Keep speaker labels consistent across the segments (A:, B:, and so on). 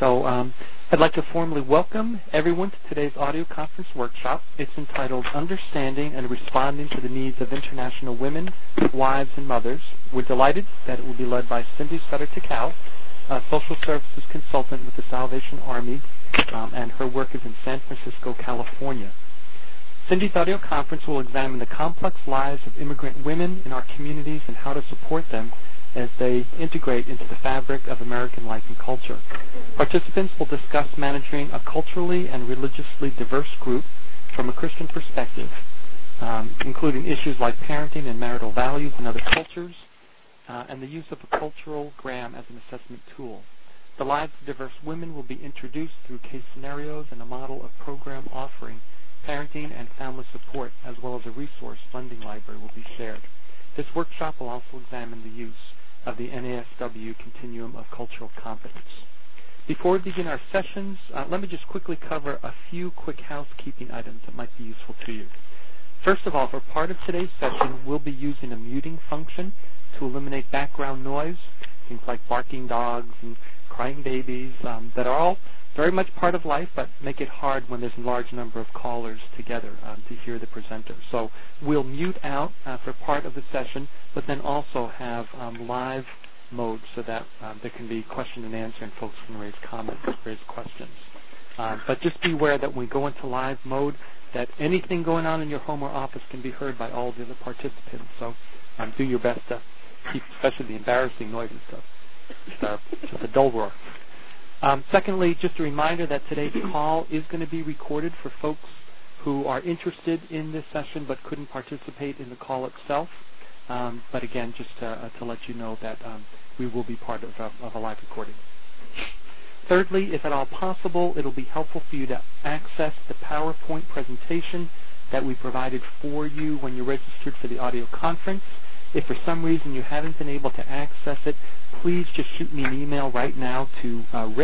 A: I'd like to formally welcome everyone to today's audio conference workshop. It's entitled Understanding and Responding to the Needs of International Women, Wives, and Mothers. We're delighted that it will be led by Cindy Sutter-Tickow, a social services consultant with the Salvation Army, and her work is in San Francisco, California. Cindy's audio conference will examine the complex lives of immigrant women in our communities and how to support them as they integrate into the fabric of American life and culture. Participants will discuss managing a culturally and religiously diverse group from a Christian perspective, including issues like parenting and marital values in other cultures, and the use of a cultural gram as an assessment tool. The lives of diverse women will be introduced through case scenarios and a model of program offering parenting and family support, as well as a resource funding library will be shared. This workshop will also examine the use of the NASW Continuum of Cultural Competence. Before we begin our sessions, let me just quickly cover a few quick housekeeping items that might be useful to you. First of all, for part of today's session, we'll be using a muting function to eliminate background noise, things like barking dogs and crying babies that are all very much part of life, but make it hard when there's a large number of callers together to hear the presenter. So we'll mute out for part of the session, but then also have live mode so that there can be question and answer and folks can raise comments, raise questions. But just be aware that when we go into live mode, that anything going on in your home or office can be heard by all the other participants. So do your best to keep, especially the embarrassing noises, just a dull roar. Secondly, just a reminder that today's call is going to be recorded for folks who are interested in this session but couldn't participate in the call itself. But again, just to let you know that we will be part of a live recording. Thirdly, if at all possible, it'll be helpful for you to access the PowerPoint presentation that we provided for you when you registered for the audio conference. If for some reason you haven't been able to access it, please just shoot me an email right now to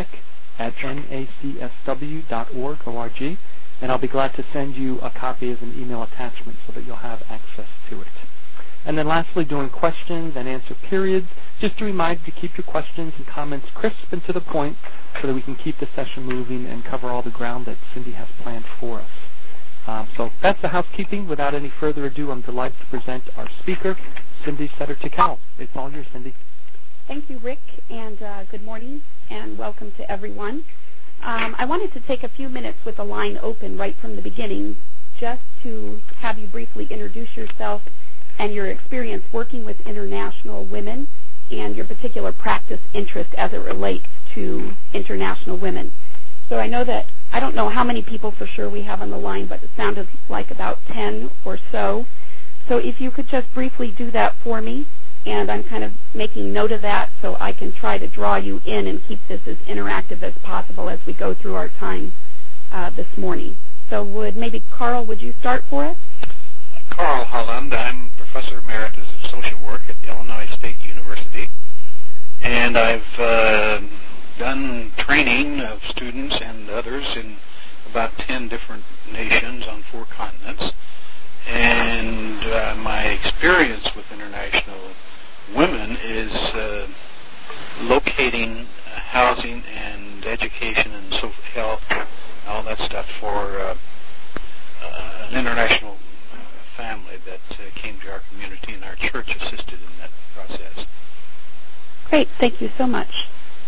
A: rick@nacsw.org, and I'll be glad to send you a copy as an email attachment so that you'll have access to it. And then lastly, during questions and answer periods, just a reminder to keep your questions and comments crisp and to the point so that we can keep the session moving and cover all the ground that Cindy has planned for us. So that's the housekeeping. Without any further ado, I'm delighted to present our speaker, Cindy Sutter-Tickow. It's all yours, Cindy.
B: Thank you, Rick, and good morning, and welcome to everyone. I wanted to take a few minutes with the line open right from the beginning just to have you briefly introduce yourself and your experience working with international women and your particular practice interest as it relates to international women. So I don't know how many people for sure we have on the line, but it sounded like about 10 or so. So if you could just briefly do that for me, and I'm kind of making note of that so I can try to draw you in and keep this as interactive as possible as we go through our time this morning. So Carl, would you start for us?
C: Carl Holland. I'm Professor Emeritus of Social Work at Illinois State University, and I've done training of students and others in about 10 different nations on 4 continents. And my experience with international women is locating housing and education and social health, all that stuff for an international family that came to our community, and our church assisted in that process.
B: Great. Thank you so much.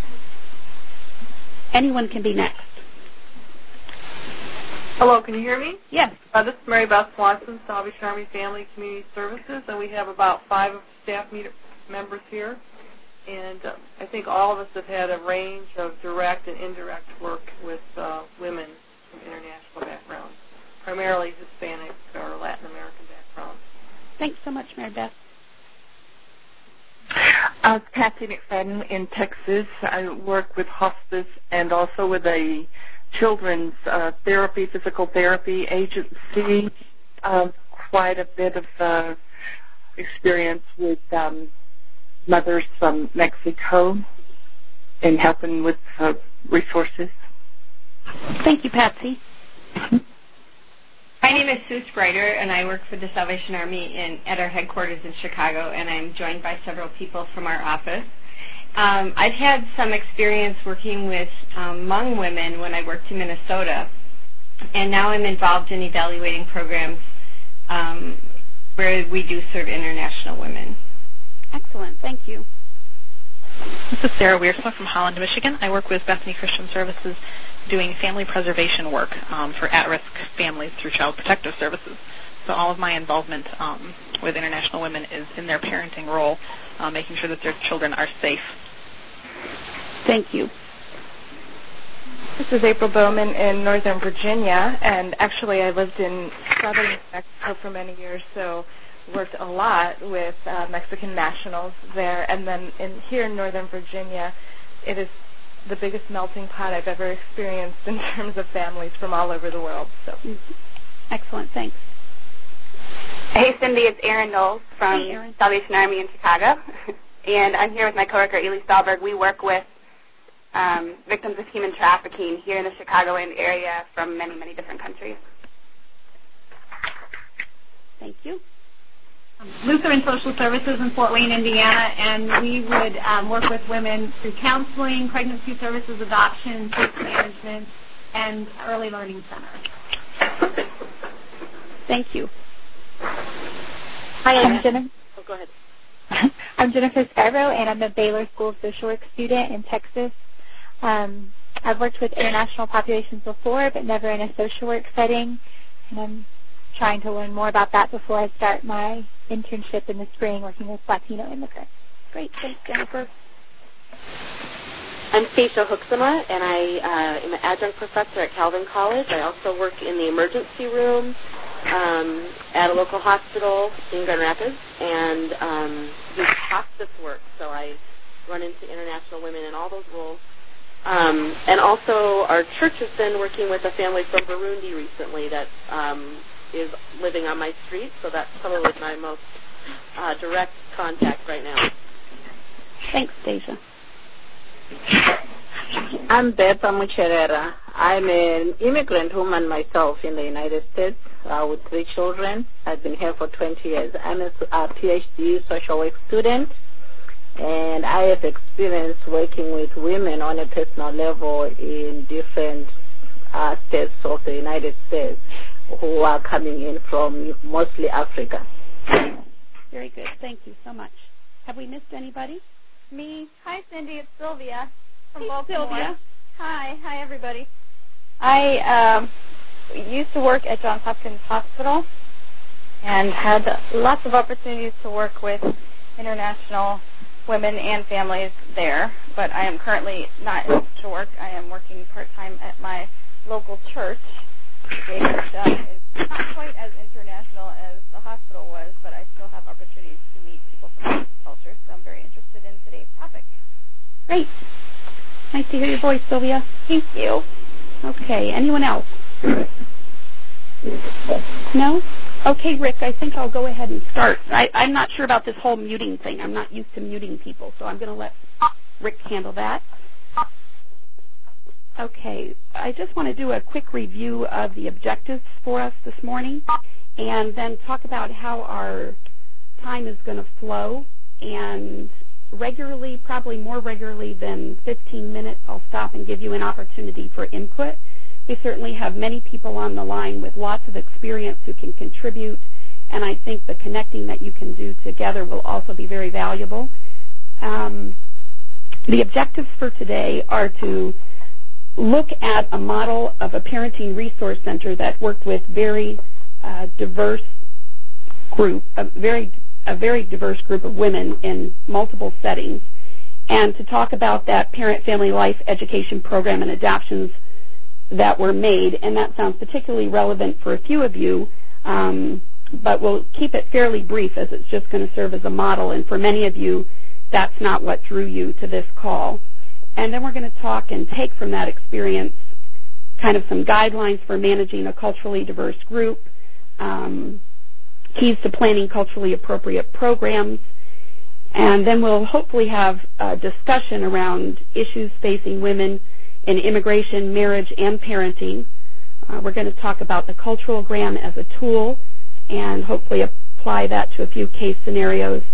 B: Anyone can be next.
D: Hello, can you hear me?
B: Yes.
D: This is Mary Beth Swanson, Salvation Army Family Community Services, and we have about 5 staff members here. And I think all of us have had a range of direct and indirect work with women from international backgrounds, primarily Hispanic or Latin American backgrounds.
B: Thanks so much, Mary Beth.
E: It's Patsy McFadden in Texas. I work with hospice and also with a children's physical therapy agency. Quite a bit of experience with mothers from Mexico in helping with resources.
B: Thank you, Patsy.
F: My name is Sue Sprider, and I work for the Salvation Army at our headquarters in Chicago, and I'm joined by several people from our office. I've had some experience working with Hmong women when I worked in Minnesota, and now I'm involved in evaluating programs where we do serve international women.
B: Excellent. Thank you.
G: This is Sarah Wiersma from Holland, Michigan. I work with Bethany Christian Services doing family preservation work for at-risk families through Child Protective Services. So all of my involvement with international women is in their parenting role, making sure that their children are safe.
B: Thank you.
E: This is April Bowman in Northern Virginia, and actually I lived in southern Mexico for many years, so worked a lot with Mexican nationals there. And then here in Northern Virginia, it is the biggest melting pot I've ever experienced in terms of families from all over the world. So,
B: Excellent. Thanks.
H: Hey, Cindy, it's Erin Knowles from Salvation Army in Chicago. And I'm here with my coworker, Ely Stahlberg. We work with victims of human trafficking here in the Chicagoland area from many, many different countries.
B: Thank you.
I: Lutheran Social Services in Fort Wayne, Indiana, and we would work with women through counseling, pregnancy services, adoption, case management, and early learning centers.
B: Thank you.
J: Hi, I'm Jennifer. Oh, go ahead. I'm Jennifer Scarborough, and I'm a Baylor School of Social Work student in Texas. I've worked with international populations before, but never in a social work setting, and I'm trying to learn more about that before I start my internship in the spring working with Latino immigrants.
B: Great. Thanks, Jennifer.
K: I'm Stacia Hooksema, and I am an adjunct professor at Calvin College. I also work in the emergency room at a local hospital in Grand Rapids, and do hospice work. So I run into international women in all those roles. And also our church has been working with a family from Burundi recently that is living on my street, so that's probably my most direct contact right now.
B: Thanks, Stacia.
L: I'm Berta Mucherera. I'm an immigrant woman myself in the United States with 3 children. I've been here for 20 years. I'm a PhD social work student, and I have experience working with women on a personal level in different states of the United States who are coming in from mostly Africa.
B: Very good. Thank you so much. Have we missed anybody?
M: Me. Hi, Cindy. It's Sylvia from
B: Hey,
M: Baltimore.
B: Sylvia.
M: Hi. Hi, everybody. I used to work at Johns Hopkins Hospital and had lots of opportunities to work with international women and families there, but I am currently not in social work. I am working part-time at my local church, which is not quite as international as the hospital was, but I still have opportunities to meet people from different cultures, so I'm very interested in today's topic.
B: Great. Nice to hear your voice, Sylvia.
M: Thank you.
B: Okay. Anyone else? No? Okay, Rick, I think I'll go ahead and start. I'm not sure about this whole muting thing. I'm not used to muting people, so I'm going to let Rick handle that. Okay, I just want to do a quick review of the objectives for us this morning and then talk about how our time is going to flow. And regularly, probably more regularly than 15 minutes, I'll stop and give you an opportunity for input. We certainly have many people on the line with lots of experience who can contribute, and I think the connecting that you can do together will also be very valuable. The objectives for today are to look at a model of a parenting resource center that worked with very diverse group, a very diverse group of women in multiple settings, and to talk about that parent-family life education program and adoptions that were made, and that sounds particularly relevant for a few of you, but we'll keep it fairly brief as it's just going to serve as a model, and for many of you, that's not what drew you to this call. And then we're going to talk and take from that experience kind of some guidelines for managing a culturally diverse group, keys to planning culturally appropriate programs, and then we'll hopefully have a discussion around issues facing women in immigration, marriage, and parenting. We're going to talk about the cultural gram as a tool and hopefully apply that to a few case scenarios.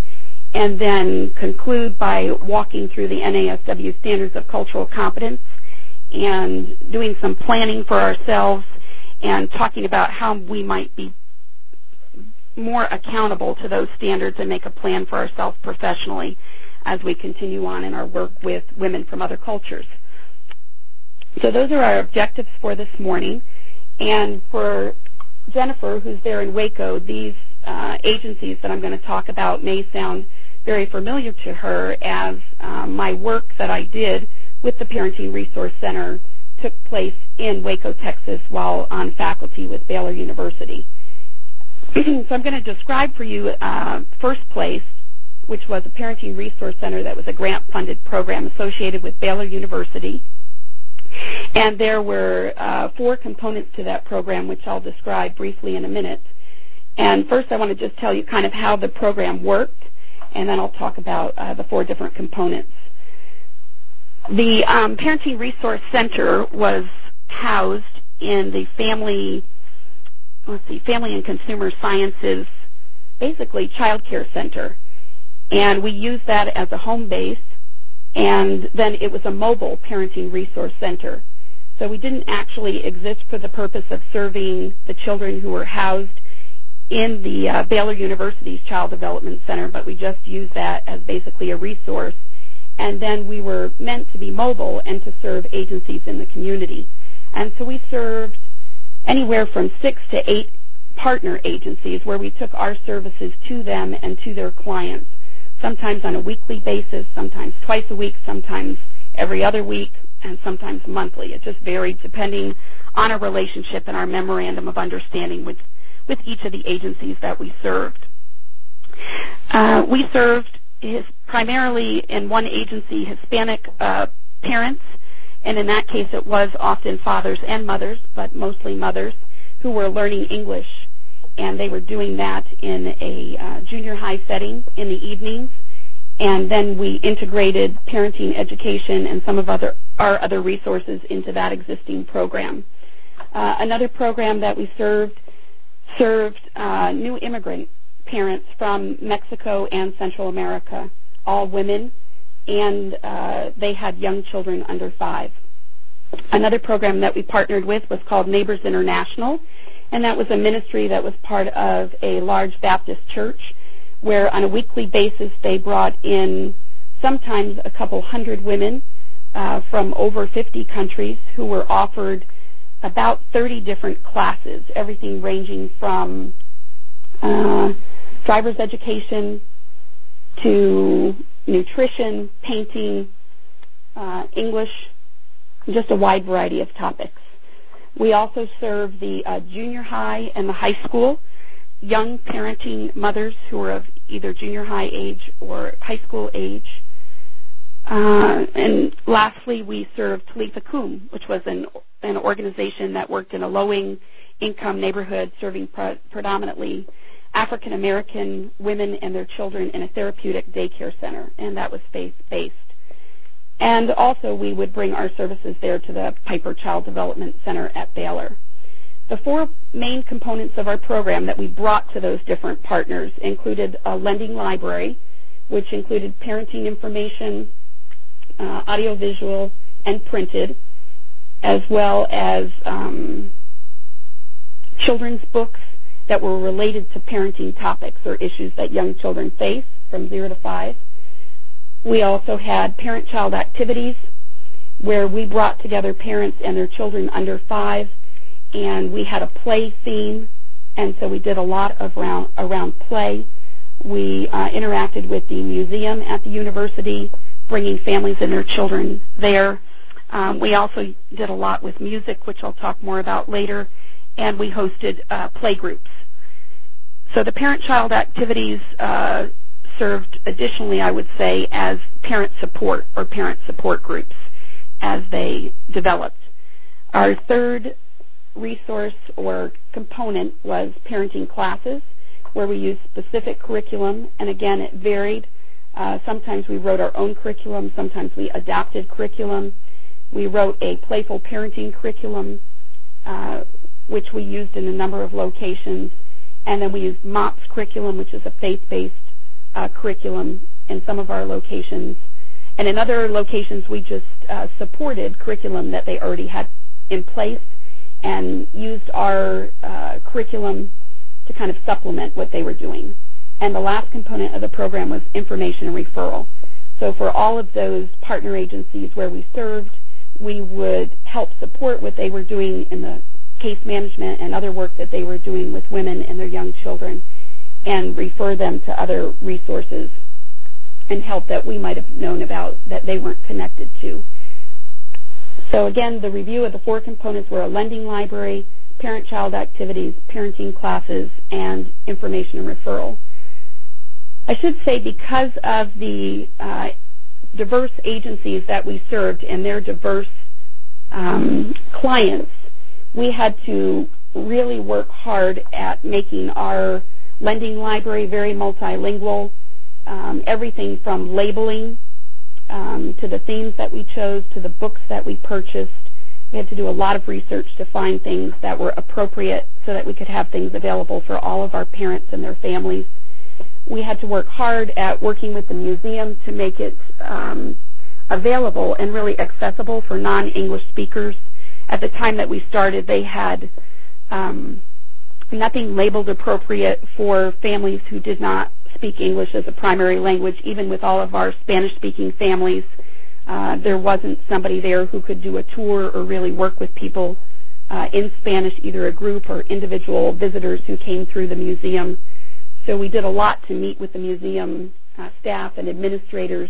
B: and then conclude by walking through the NASW Standards of Cultural Competence and doing some planning for ourselves and talking about how we might be more accountable to those standards and make a plan for ourselves professionally as we continue on in our work with women from other cultures. So those are our objectives for this morning. And for Jennifer, who's there in Waco, these agencies that I'm going to talk about may sound very familiar to her, as my work that I did with the Parenting Resource Center took place in Waco, Texas, while on faculty with Baylor University. So I'm going to describe for you First Place, which was a Parenting Resource Center that was a grant-funded program associated with Baylor University. And there were 4 components to that program, which I'll describe briefly in a minute. And first I want to just tell you kind of how the program worked, and then I'll talk about the 4 different components. The Parenting Resource Center was housed in the Family and Consumer Sciences, basically Child Care Center. And we used that as a home base, and then it was a mobile Parenting Resource Center. So we didn't actually exist for the purpose of serving the children who were housed in the Baylor University's Child Development Center, but we just used that as basically a resource. And then we were meant to be mobile and to serve agencies in the community. And so we served anywhere from 6 to 8 partner agencies where we took our services to them and to their clients, sometimes on a weekly basis, sometimes twice a week, sometimes every other week, and sometimes monthly. It just varied depending on our relationship and our memorandum of understanding with each of the agencies that we served. We served primarily in one agency Hispanic parents, and in that case it was often fathers and mothers, but mostly mothers, who were learning English. And they were doing that in a junior high setting in the evenings. And then we integrated parenting education and some of our other resources into that existing program. Another program that we served new immigrant parents from Mexico and Central America, all women, and they had young children under 5. Another program that we partnered with was called Neighbors International, and that was a ministry that was part of a large Baptist church where on a weekly basis they brought in sometimes a couple hundred women from over 50 countries who were offered about 30 different classes, everything ranging from driver's education to nutrition, painting, English, just a wide variety of topics. We also serve the junior high and the high school, young parenting mothers who are of either junior high age or high school age. And lastly, we served Talitha Kum, which was an organization that worked in a low-income neighborhood serving predominantly African American women and their children in a therapeutic daycare center, and that was faith-based. And also we would bring our services there to the Piper Child Development Center at Baylor. The 4 main components of our program that we brought to those different partners included a lending library, which included parenting information, audiovisual, and printed, as well as children's books that were related to parenting topics or issues that young children face from 0 to 5. We also had parent-child activities where we brought together parents and their children under 5, and we had a play theme, and so we did a lot of around play. We interacted with the museum at the university, bringing families and their children there. We also did a lot with music, which I'll talk more about later, and we hosted play groups. So the parent-child activities served additionally, I would say, as parent support or parent support groups as they developed. Our third resource or component was parenting classes, where we used specific curriculum, and again, it varied. Sometimes we wrote our own curriculum, sometimes we adapted curriculum. We wrote a playful parenting curriculum, which we used in a number of locations, and then we used MOPS curriculum, which is a faith-based curriculum in some of our locations. And in other locations, we just supported curriculum that they already had in place and used our curriculum to kind of supplement what they were doing. And the last component of the program was information and referral. So for all of those partner agencies where we served, we would help support what they were doing in the case management and other work that they were doing with women and their young children, and refer them to other resources and help that we might have known about that they weren't connected to. So again, the review of the 4 components were a lending library, parent-child activities, parenting classes, and information and referral. I should say because of the diverse agencies that we served and their diverse clients, we had to really work hard at making our lending library very multilingual, everything from labeling to the themes that we chose to the books that we purchased. We had to do a lot of research to find things that were appropriate so that we could have things available for all of our parents and their families. We had to work hard at working with the museum to make it available and really accessible for non-English speakers. At the time that we started, they had nothing labeled appropriate for families who did not speak English as a primary language. Even with all of our Spanish-speaking families, there wasn't somebody there who could do a tour or really work with people in Spanish, either a group or individual visitors who came through the museum. So we did a lot to meet with the museum staff and administrators,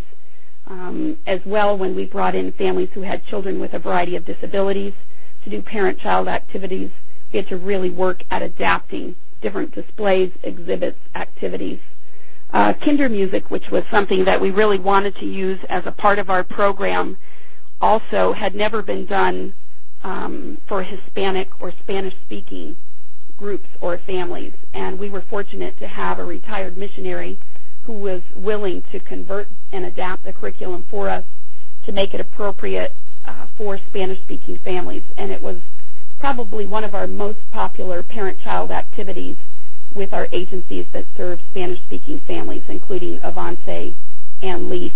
B: as well when we brought in families who had children with a variety of disabilities to do parent-child activities. We had to really work at adapting different displays, exhibits, activities. Kinder music, which was something that we really wanted to use as a part of our program, also had never been done for Hispanic or Spanish-speaking groups or families. And we were fortunate to have a retired missionary who was willing to convert and adapt the curriculum for us to make it appropriate for Spanish-speaking families. And it was probably one of our most popular parent-child activities with our agencies that serve Spanish-speaking families, including Avance and Leaf,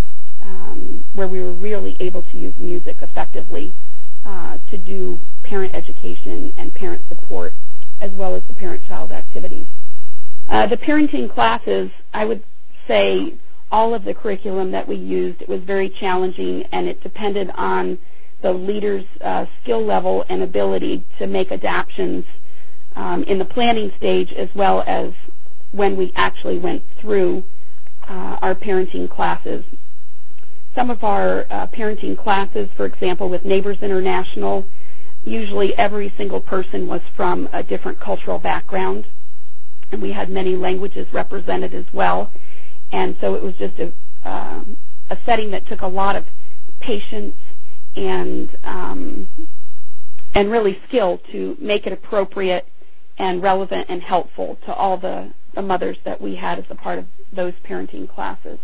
B: where we were really able to use music effectively to do parent education and parent support, as well as the parent-child activities. The parenting classes, I would say all of the curriculum that we used, it was very challenging, and it depended on the leader's skill level and ability to make adaptions in the planning stage, as well as when we actually went through our parenting classes. Some of our parenting classes, for example, with Neighbors International, usually every single person was from a different cultural background, and we had many languages represented as well. And so it was just a setting that took a lot of patience and really skill to make it appropriate and relevant and helpful to all the mothers that we had as a part of those parenting classes.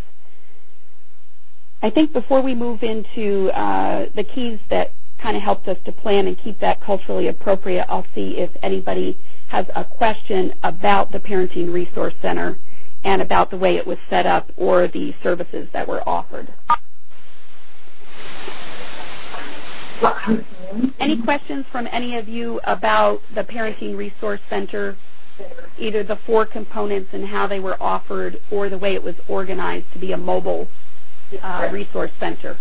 B: I think before we move into the keys that kind of helped us to plan and keep that culturally appropriate, I'll see if anybody has a question about the Parenting Resource Center and about the way it was set up or the services that were offered. Any questions from any of you about the Parenting Resource Center, either the 4 components and how they were offered or the way it was organized to be a mobile resource center?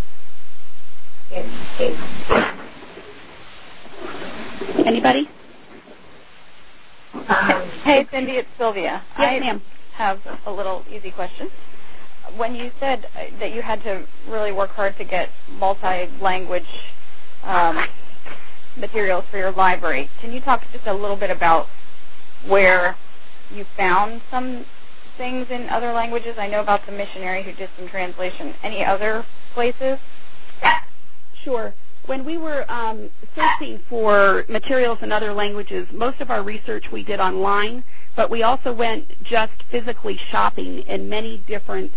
B: Anybody?
M: Hey, Cindy, it's Sylvia.
B: Yes, ma'am.
M: I have a little easy question. When you said that you had to really work hard to get multi-language materials for your library, can you talk just a little bit about where you found some things in other languages? I know about the missionary who did some translation. Any other places?
B: Sure. When we were searching for materials in other languages, most of our research we did online, but we also went just physically shopping in many different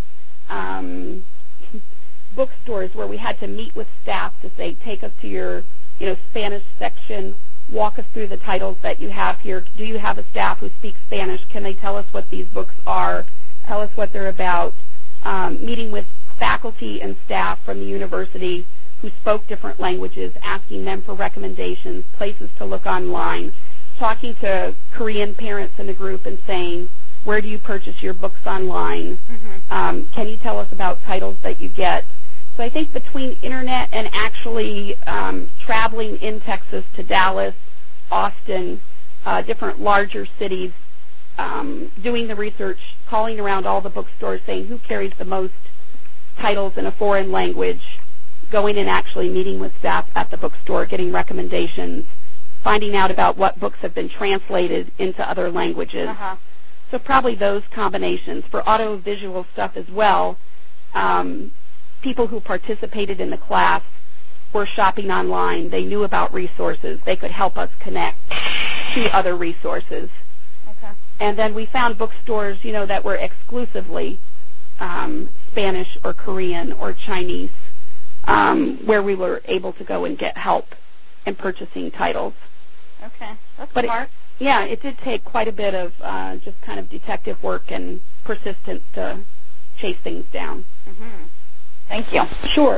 B: bookstores where we had to meet with staff to say, take us to your Spanish section, walk us through the titles that you have here. Do you have a staff who speaks Spanish? Can they tell us what these books are? tell us what they're about, meeting with faculty and staff from the university who spoke different languages, asking them for recommendations, places to look online, talking to Korean parents in the group and saying, where do you purchase your books online? Can you tell us about titles that you get? So I think between internet and actually traveling in Texas to Dallas, Austin, different larger cities, doing the research, calling around all the bookstores, saying who carries the most titles in a foreign language, going and actually meeting with staff at the bookstore, getting recommendations, finding out about what books have been translated into other languages. So probably those combinations. For audiovisual stuff as well, people who participated in the class were shopping online. They knew about resources. They could help us connect to other resources. And then we found bookstores, that were exclusively Spanish or Korean or Chinese, where we were able to go and get help in purchasing titles.
M: Okay, that's smart.
B: It did take quite a bit of just kind of detective work and persistence to chase things down.
M: Thank you.
B: Sure.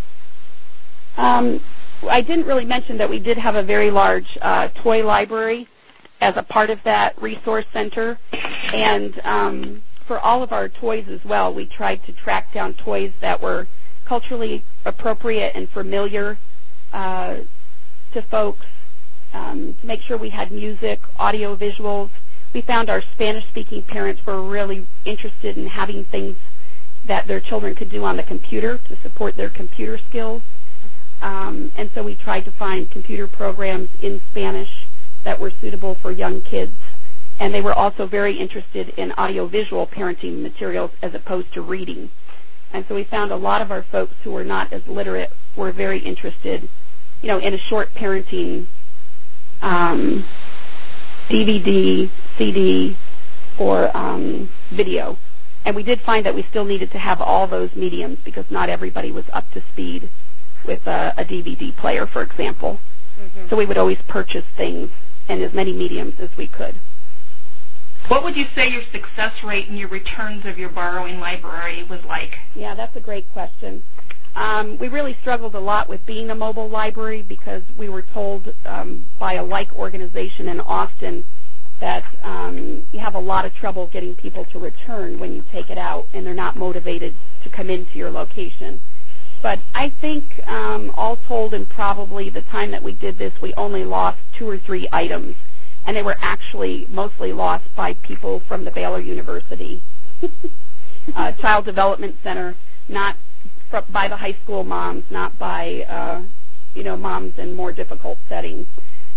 B: I didn't really mention that we did have a very large toy library as a part of that resource center. And for all of our toys as well, we tried to track down toys that were culturally appropriate and familiar to folks, to make sure we had music, audio, visuals. We found our Spanish-speaking parents were really interested in having things that their children could do on the computer to support their computer skills. And so we tried to find computer programs in Spanish that were suitable for young kids. And they were also very interested in audiovisual parenting materials as opposed to reading. And so we found a lot of our folks who were not as literate were very interested, in a short parenting DVD, CD, or video. And we did find that we still needed to have all those mediums because not everybody was up to speed with a DVD player, for example. So we would always purchase things in as many mediums as we could.
G: What would you say your success rate and your returns of your borrowing library was like?
B: Yeah, that's a great question. We really struggled a lot with being a mobile library because we were told by a like organization in Austin that you have a lot of trouble getting people to return when you take it out and they're not motivated to come into your location. But I think all told in probably the time that we did this, we only lost 2 or 3 items. And they were actually mostly lost by people from the Baylor University Child Development Center, not by the high school moms, not by, moms in more difficult settings.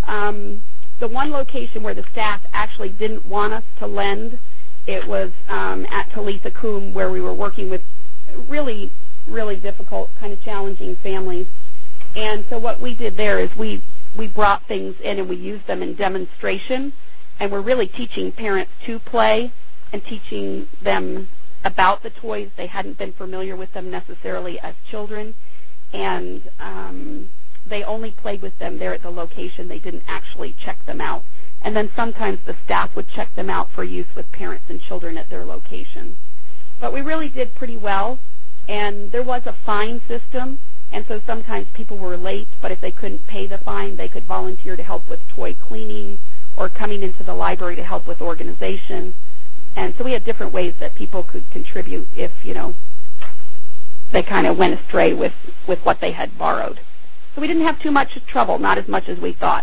B: The one location where the staff actually didn't want us to lend, it was at Talitha Kum, where we were working with really, really difficult, kind of challenging families. And so what we did there is we brought things in and we used them in demonstration, and we're really teaching parents to play and teaching them about the toys. They hadn't been familiar with them necessarily as children, and they only played with them there at the location. They didn't actually check them out. And then sometimes the staff would check them out for use with parents and children at their location. But we really did pretty well, and there was a fine system. And so sometimes people were late, but if they couldn't pay the fine, they could volunteer to help with toy cleaning or coming into the library to help with organization. And so we had different ways that people could contribute if, they kind of went astray with what they had borrowed. So we didn't have too much trouble, not as much as we thought.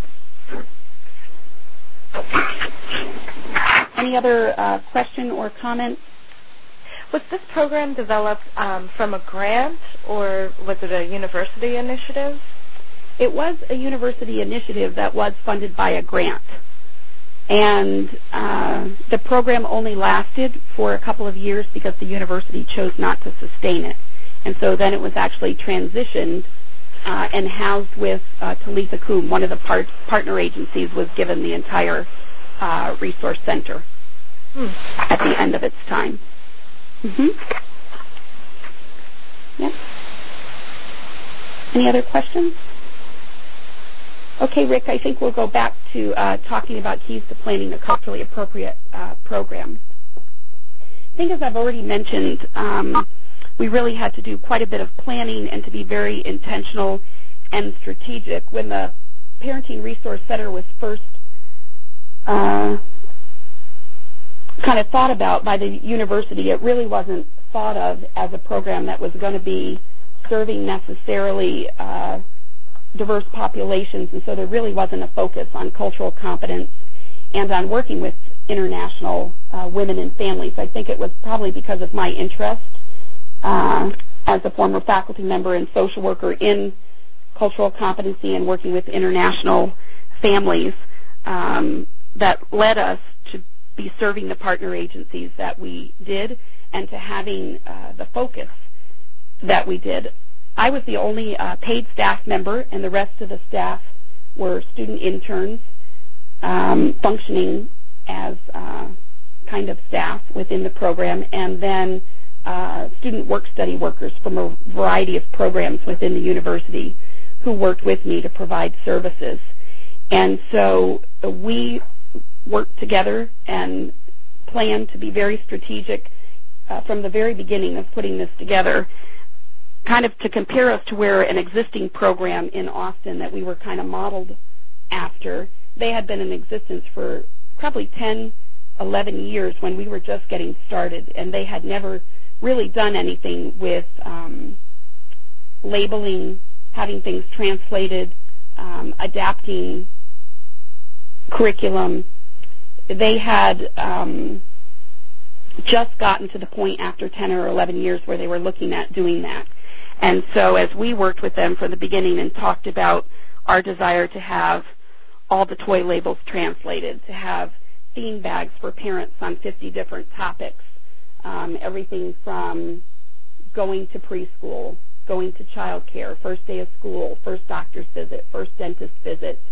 B: Any other question or comments?
M: Was this program developed from a grant, or was it a university initiative?
B: It was a university initiative that was funded by a grant. And the program only lasted for a couple of years because the university chose not to sustain it. And so then it was actually transitioned and housed with Talitha Kum. One of the partner agencies was given the entire resource center at the end of its time. Yep. Any other questions? Okay, Rick, I think we'll go back to talking about keys to planning a culturally appropriate program. think as I've already mentioned, we really had to do quite a bit of planning and to be very intentional and strategic. When the Parenting Resource Center was first kind of thought about by the university, it really wasn't thought of as a program that was going to be serving necessarily diverse populations, and so there really wasn't a focus on cultural competence and on working with international women and families. I think it was probably because of my interest as a former faculty member and social worker in cultural competency and working with international families that led us to be serving the partner agencies that we did and to having the focus that we did. I was the only paid staff member, and the rest of the staff were student interns functioning as kind of staff within the program, and then student work-study workers from a variety of programs within the university who worked with me to provide services. And so we worked together and planned to be very strategic from the very beginning of putting this together, kind of to compare us to where an existing program in Austin that we were kind of modeled after. They had been in existence for probably 10, 11 years when we were just getting started, and they had never really done anything with labeling, having things translated, adapting curriculum. They had just gotten to the point after 10 or 11 years where they were looking at doing that. And so as we worked with them from the beginning and talked about our desire to have all the toy labels translated, to have theme bags for parents on 50 different topics, everything from going to preschool, going to child care, first day of school, first doctor's visit, first dentist visit,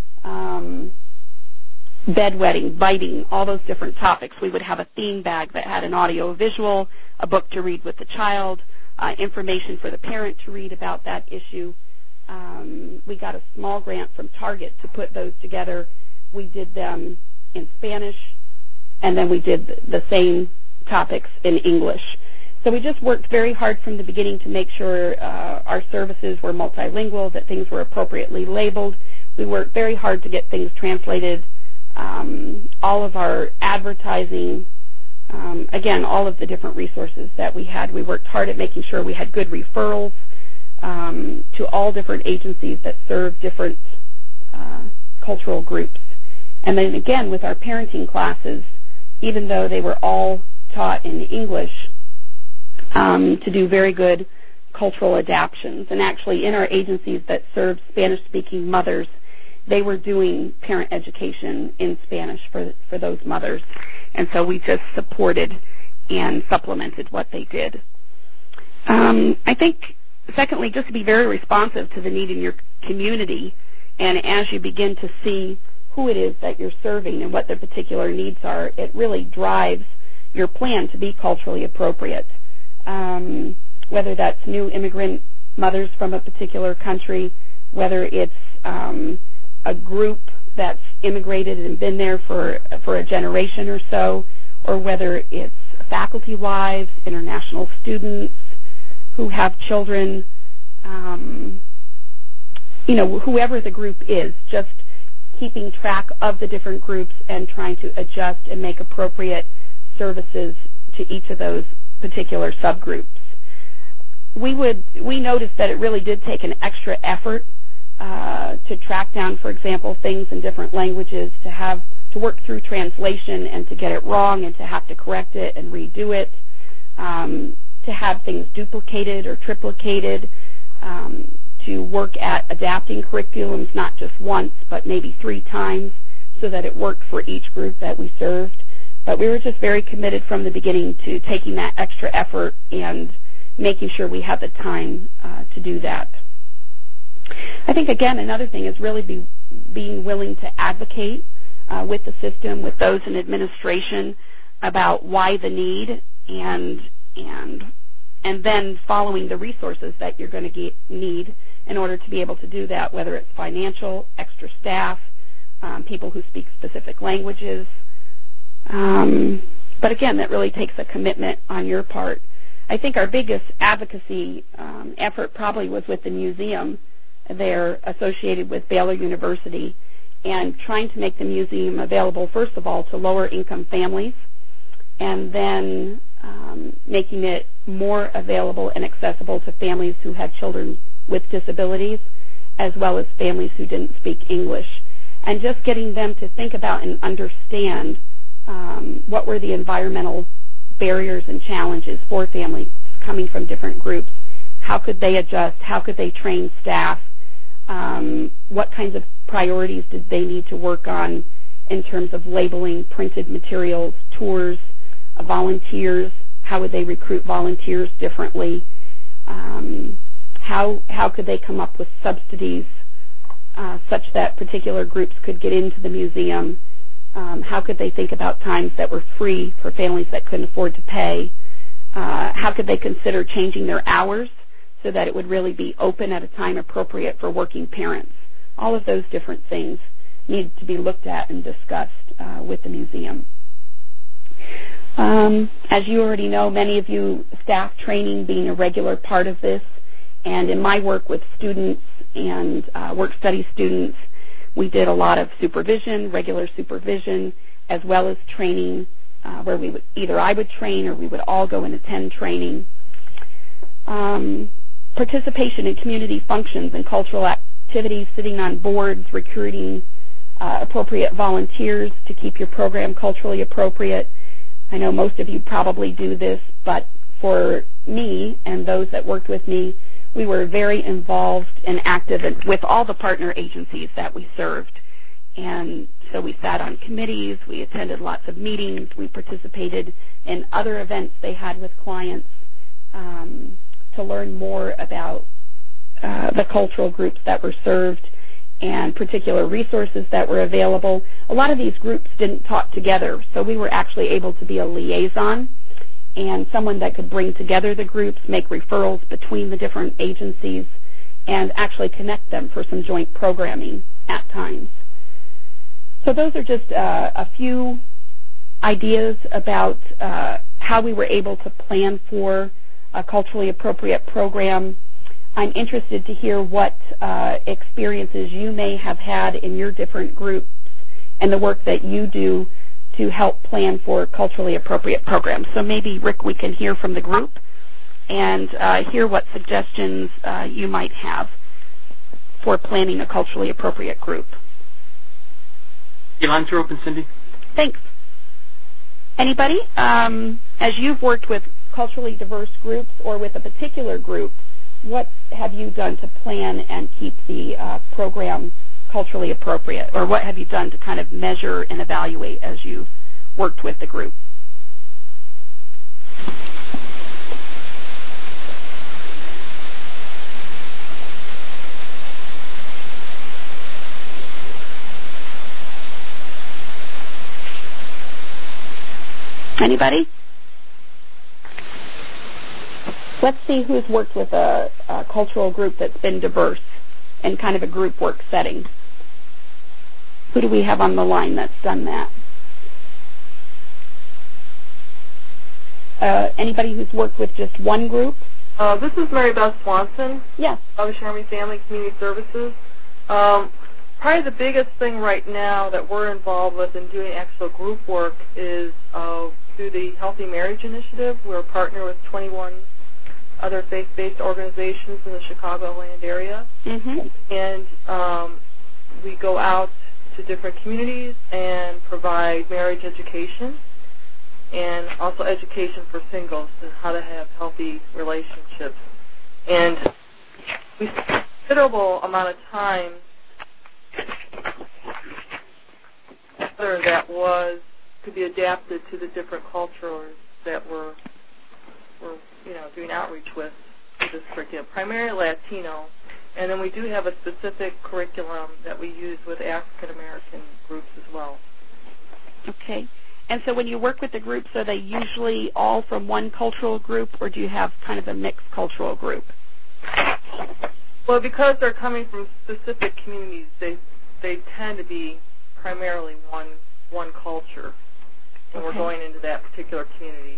B: bedwetting, biting, all those different topics. We would have a theme bag that had an audio-visual, a book to read with the child, information for the parent to read about that issue. We got a small grant from Target to put those together. We did them in Spanish, and then we did the same topics in English. So we just worked very hard from the beginning to make sure our services were multilingual, that things were appropriately labeled. We worked very hard to get things translated. All of our advertising, again, all of the different resources that we had, we worked hard at making sure we had good referrals to all different agencies that serve different cultural groups. And then again, with our parenting classes, even though they were all taught in English, to do very good cultural adaptions. And actually in our agencies that served Spanish-speaking mothers, they were doing parent education in Spanish for those mothers. And so we just supported and supplemented what they did. I think, secondly, just to be very responsive to the need in your community, and as you begin to see who it is that you're serving and what their particular needs are, it really drives your plan to be culturally appropriate. Whether that's new immigrant mothers from a particular country, whether it's a group that's immigrated and been there for a generation or so, or whether it's faculty wives, international students who have children, whoever the group is, just keeping track of the different groups and trying to adjust and make appropriate services to each of those particular subgroups. We noticed that it really did take an extra effort to track down, for example, things in different languages, to work through translation and to get it wrong and to have to correct it and redo it, to have things duplicated or triplicated, to work at adapting curriculums not just once but maybe 3 times so that it worked for each group that we served. But we were just very committed from the beginning to taking that extra effort and making sure we had the time to do that. I think, again, another thing is really being willing to advocate with the system, with those in administration, about why the need, and then following the resources that you're going to need in order to be able to do that, whether it's financial, extra staff, people who speak specific languages, But again, that really takes a commitment on your part. I think our biggest advocacy effort probably was with the museum there associated with Baylor University, and trying to make the museum available, first of all, to lower-income families, and then making it more available and accessible to families who had children with disabilities, as well as families who didn't speak English, and just getting them to think about and understand what were the environmental barriers and challenges for families coming from different groups. How could they adjust? How could they train staff? What kinds of priorities did they need to work on in terms of labeling, printed materials, tours, volunteers? How would they recruit volunteers differently? How could they come up with subsidies such that particular groups could get into the museum? How could they think about times that were free for families that couldn't afford to pay? How could they consider changing their hours so that it would really be open at a time appropriate for working parents? All of those different things need to be looked at and discussed with the museum. As you already know, many of you, staff training being a regular part of this, and in my work with students and work-study students, we did a lot of supervision, regular supervision, as well as training where we would either I would train or we would all go and attend training. Participation in community functions and cultural activities, sitting on boards, recruiting appropriate volunteers to keep your program culturally appropriate. I know most of you probably do this, but for me and those that worked with me, we were very involved and active with all the partner agencies that we served. And so we sat on committees, we attended lots of meetings, we participated in other events they had with clients to learn more about the cultural groups that were served and particular resources that were available. A lot of these groups didn't talk together, so we were actually able to be a liaison and someone that could bring together the groups, make referrals between the different agencies, and actually connect them for some joint programming at times. So those are just a few ideas about how we were able to plan for a culturally appropriate program. I'm interested to hear what experiences you may have had in your different groups and the work that you do to help plan for culturally appropriate programs. So maybe, Rick, we can hear from the group and hear what suggestions you might have for planning a culturally appropriate group.
A: Your lines are open, Cindy.
B: Thanks. Anybody? As you've worked with culturally diverse groups or with a particular group, what have you done to plan and keep the program culturally appropriate? Or what have you done to kind of measure and evaluate as you worked with the group? Anybody? Let's see who's worked with a cultural group that's been diverse in kind of a group work setting. Who do we have on the line that's done that? Anybody who's worked with just one group?
D: This is Mary Beth Swanson.
B: Yes.
D: Salvation Army Family Community Services. Probably the biggest thing right now that we're involved with in doing actual group work is through the Healthy Marriage Initiative. We're a partner with 21 other faith-based organizations in the Chicagoland area.
B: Mm-hmm.
D: And we go out to different communities and provide marriage education and also education for singles and how to have healthy relationships. And we spend a considerable amount of time that could be adapted to the different cultures that we're doing outreach with this curriculum, primarily Latino, and then we do have a specific curriculum that we use with African American groups as well.
B: Okay. And so when you work with the groups, are they usually all from one cultural group, or do you have kind of a mixed cultural group?
D: Well, because they're coming from specific communities, they tend to be primarily one culture. when we're going into that particular community.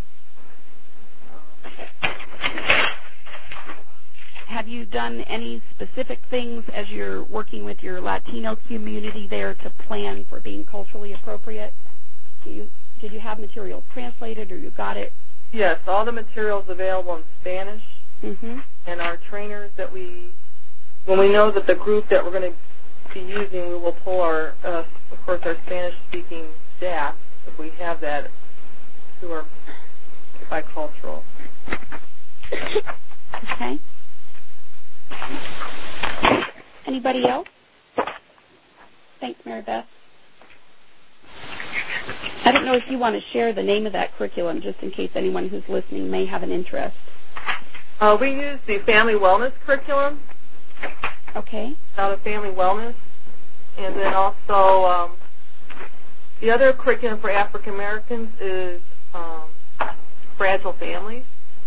B: Have you done any specific things as you're working with your Latino community there to plan for being culturally appropriate? Did you have material translated, or you got it?
D: Yes, all the materials available in Spanish, and our trainers that when we know that the group that we're going to be using, we will pull our Spanish-speaking staff, if we have that, who are bicultural.
B: Okay. Anybody else? Thanks, Mary Beth. I don't know if you want to share the name of that curriculum, just in case anyone who's listening may have an interest.
D: We use the family wellness curriculum.
B: Okay.
D: Out of family wellness. And then also the other curriculum for African Americans is Fragile Families.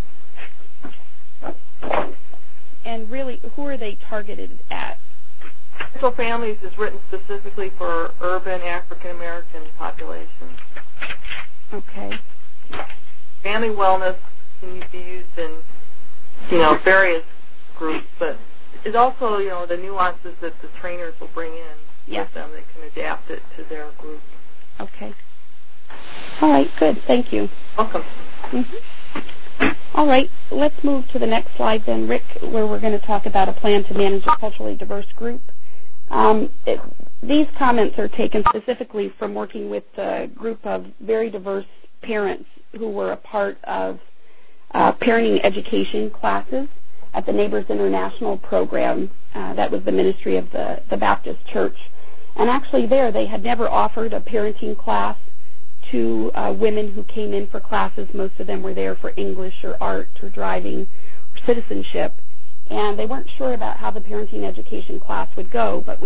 B: And really, who are they targeted at?
D: Fragile Families is written specifically for urban African American populations.
B: Okay.
D: Family wellness can be used in, various groups, but it's also, the nuances that the trainers will bring in with them. They can adapt it to their group.
B: Okay. All right, good. Thank you.
D: Welcome.
B: All right, let's move to the next slide then, Rick, where we're going to talk about a plan to manage a culturally diverse group. These comments are taken specifically from working with a group of very diverse parents who were a part of parenting education classes at the Neighbors International program. That was the ministry of the Baptist Church. And actually there, they had never offered a parenting class to women who came in for classes. Most of them were there for English or art or driving or citizenship. And they weren't sure about how the parenting education class would go, but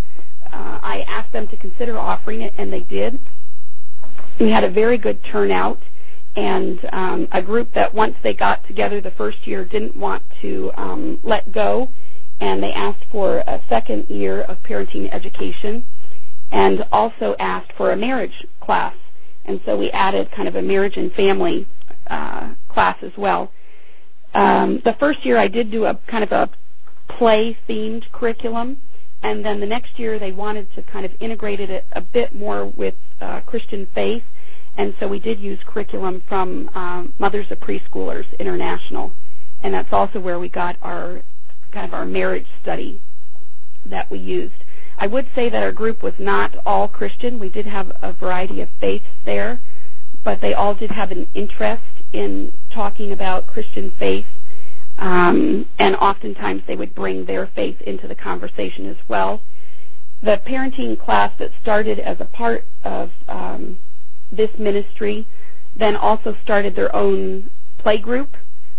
B: I asked them to consider offering it, and they did. We had a very good turnout, and a group that once they got together the first year didn't want to let go, and they asked for a second year of parenting education and also asked for a marriage class. And so we added kind of a marriage and family class as well. The first year I did do a kind of a play-themed curriculum, and then the next year they wanted to kind of integrate it a bit more with Christian faith, and so we did use curriculum from Mothers of Preschoolers International, and that's also where we got our marriage study that we used. I would say that our group was not all Christian. We did have a variety of faiths there, but they all did have an interest in talking about Christian faith, and oftentimes they would bring their faith into the conversation as well. The parenting class that started as a part of this ministry then also started their own play group,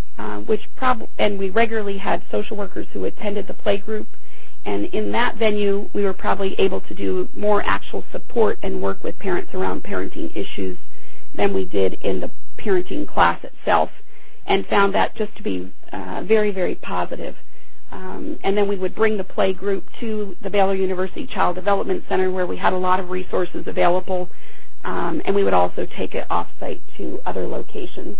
B: and we regularly had social workers who attended the play group. And in that venue, we were probably able to do more actual support and work with parents around parenting issues than we did in the parenting class itself, and found that just to be very, very positive. And then we would bring the play group to the Baylor University Child Development Center, where we had a lot of resources available, and we would also take it off-site to other locations.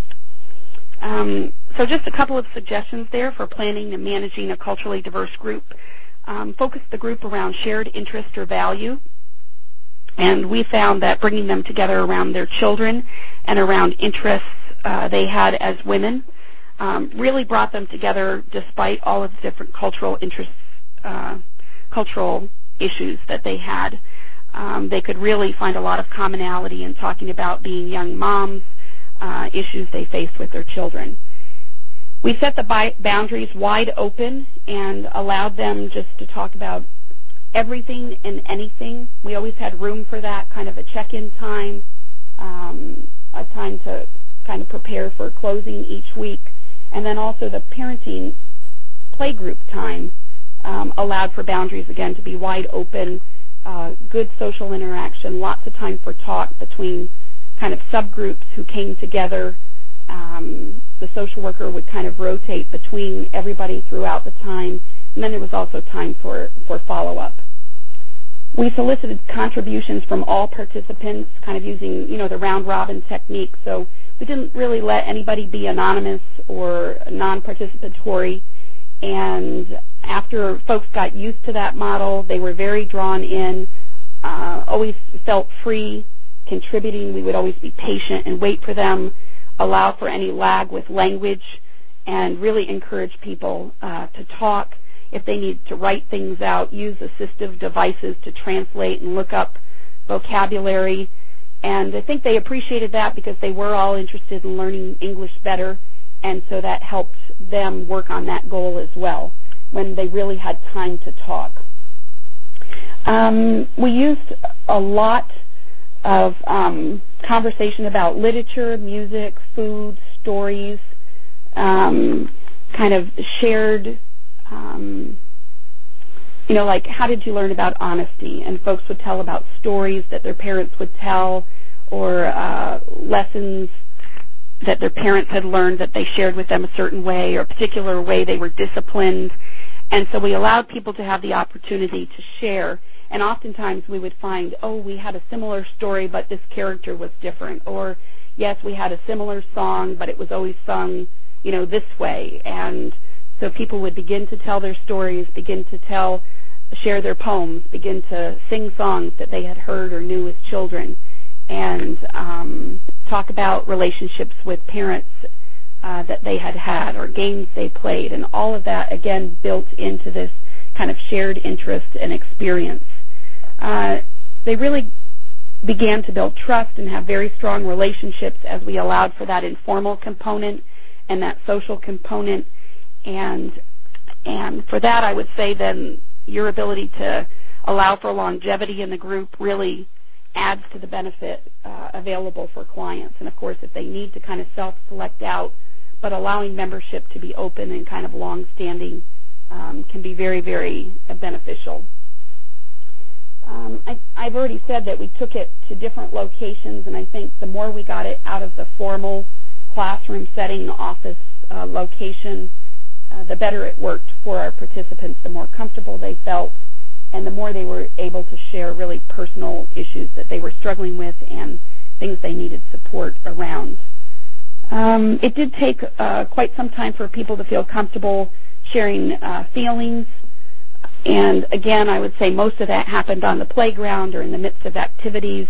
B: So just a couple of suggestions there for planning and managing a culturally diverse group. Focus the group around shared interest or value, and we found that bringing them together around their children and around interests they had as women really brought them together despite all of the different cultural interests, cultural issues that they had. They could really find a lot of commonality in talking about being young moms, issues they faced with their children. We set the boundaries wide open and allowed them just to talk about everything and anything. We always had room for that, kind of a check-in time, a time to kind of prepare for closing each week. And then also the parenting playgroup time allowed for boundaries, again, to be wide open, good social interaction, lots of time for talk between kind of subgroups who came together. The social worker would kind of rotate between everybody throughout the time, and then there was also time for follow-up. We solicited contributions from all participants, kind of using, the round-robin technique. So we didn't really let anybody be anonymous or non-participatory. And after folks got used to that model, they were very drawn in, always felt free contributing. We would always be patient and wait for them, allow for any lag with language, and really encourage people to talk. If they need to write things out, use assistive devices to translate and look up vocabulary. And I think they appreciated that because they were all interested in learning English better, and so that helped them work on that goal as well when they really had time to talk. We used a lot of conversation about literature, music, food, stories, kind of shared, like how did you learn about honesty? And folks would tell about stories that their parents would tell or lessons that their parents had learned that they shared with them a certain way or a particular way they were disciplined. And so we allowed people to have the opportunity to share. And oftentimes we would find, we had a similar story, but this character was different. Or, yes, we had a similar song, but it was always sung, this way. And so people would begin to tell their stories, begin to share their poems, begin to sing songs that they had heard or knew as children, and talk about relationships with parents that they had or games they played. And all of that, again, built into this kind of shared interest and experience. They really began to build trust and have very strong relationships as we allowed for that informal component and that social component. And for that, I would say then your ability to allow for longevity in the group really adds to the benefit available for clients. And, of course, if they need to kind of self-select out, but allowing membership to be open and kind of long-standing can be very, very beneficial. I've already said that we took it to different locations, and I think the more we got it out of the formal classroom setting, office location, the better it worked for our participants, the more comfortable they felt, and the more they were able to share really personal issues that they were struggling with and things they needed support around. It did take quite some time for people to feel comfortable sharing feelings. And, again, I would say most of that happened on the playground or in the midst of activities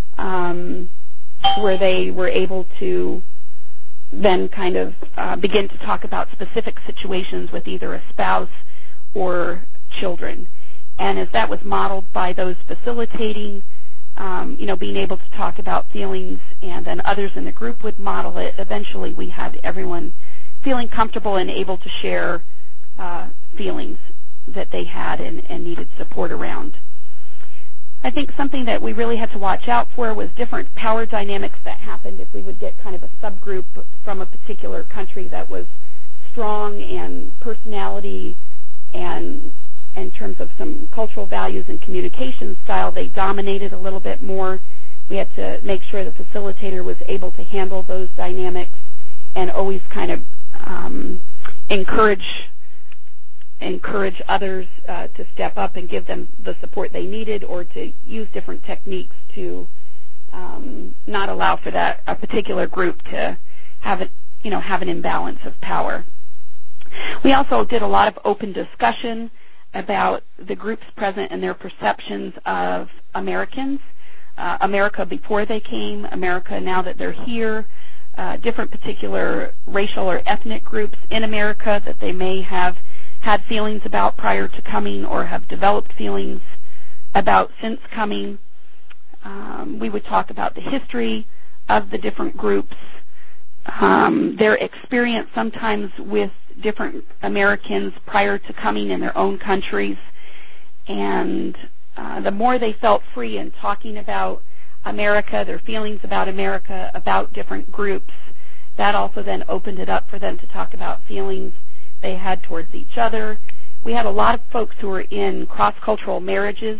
B: where they were able to then kind of begin to talk about specific situations with either a spouse or children. And as that was modeled by those facilitating, being able to talk about feelings and then others in the group would model it, eventually we had everyone feeling comfortable and able to share feelings that they had and needed support around. I think something that we really had to watch out for was different power dynamics that happened if we would get kind of a subgroup from a particular country that was strong and personality and in terms of some cultural values and communication style, they dominated a little bit more. We had to make sure the facilitator was able to handle those dynamics and always kind of encourage others to step up and give them the support they needed or to use different techniques to not allow for a particular group to have an imbalance of power. We also did a lot of open discussion about the groups present and their perceptions of Americans, America before they came, America now that they're here, different particular racial or ethnic groups in America that they may have had feelings about prior to coming or have developed feelings about since coming. We would talk about the history of the different groups, their experience sometimes with different Americans prior to coming in their own countries. And the more they felt free in talking about America, their feelings about America, about different groups, that also then opened it up for them to talk about feelings they had towards each other. We had a lot of folks who were in cross-cultural marriages,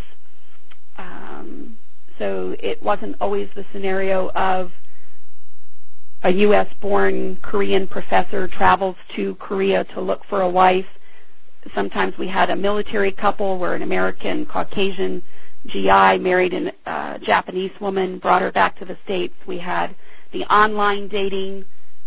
B: so it wasn't always the scenario of a U.S.-born Korean professor travels to Korea to look for a wife. Sometimes we had a military couple where an American Caucasian GI married a Japanese woman, brought her back to the States. We had the online dating,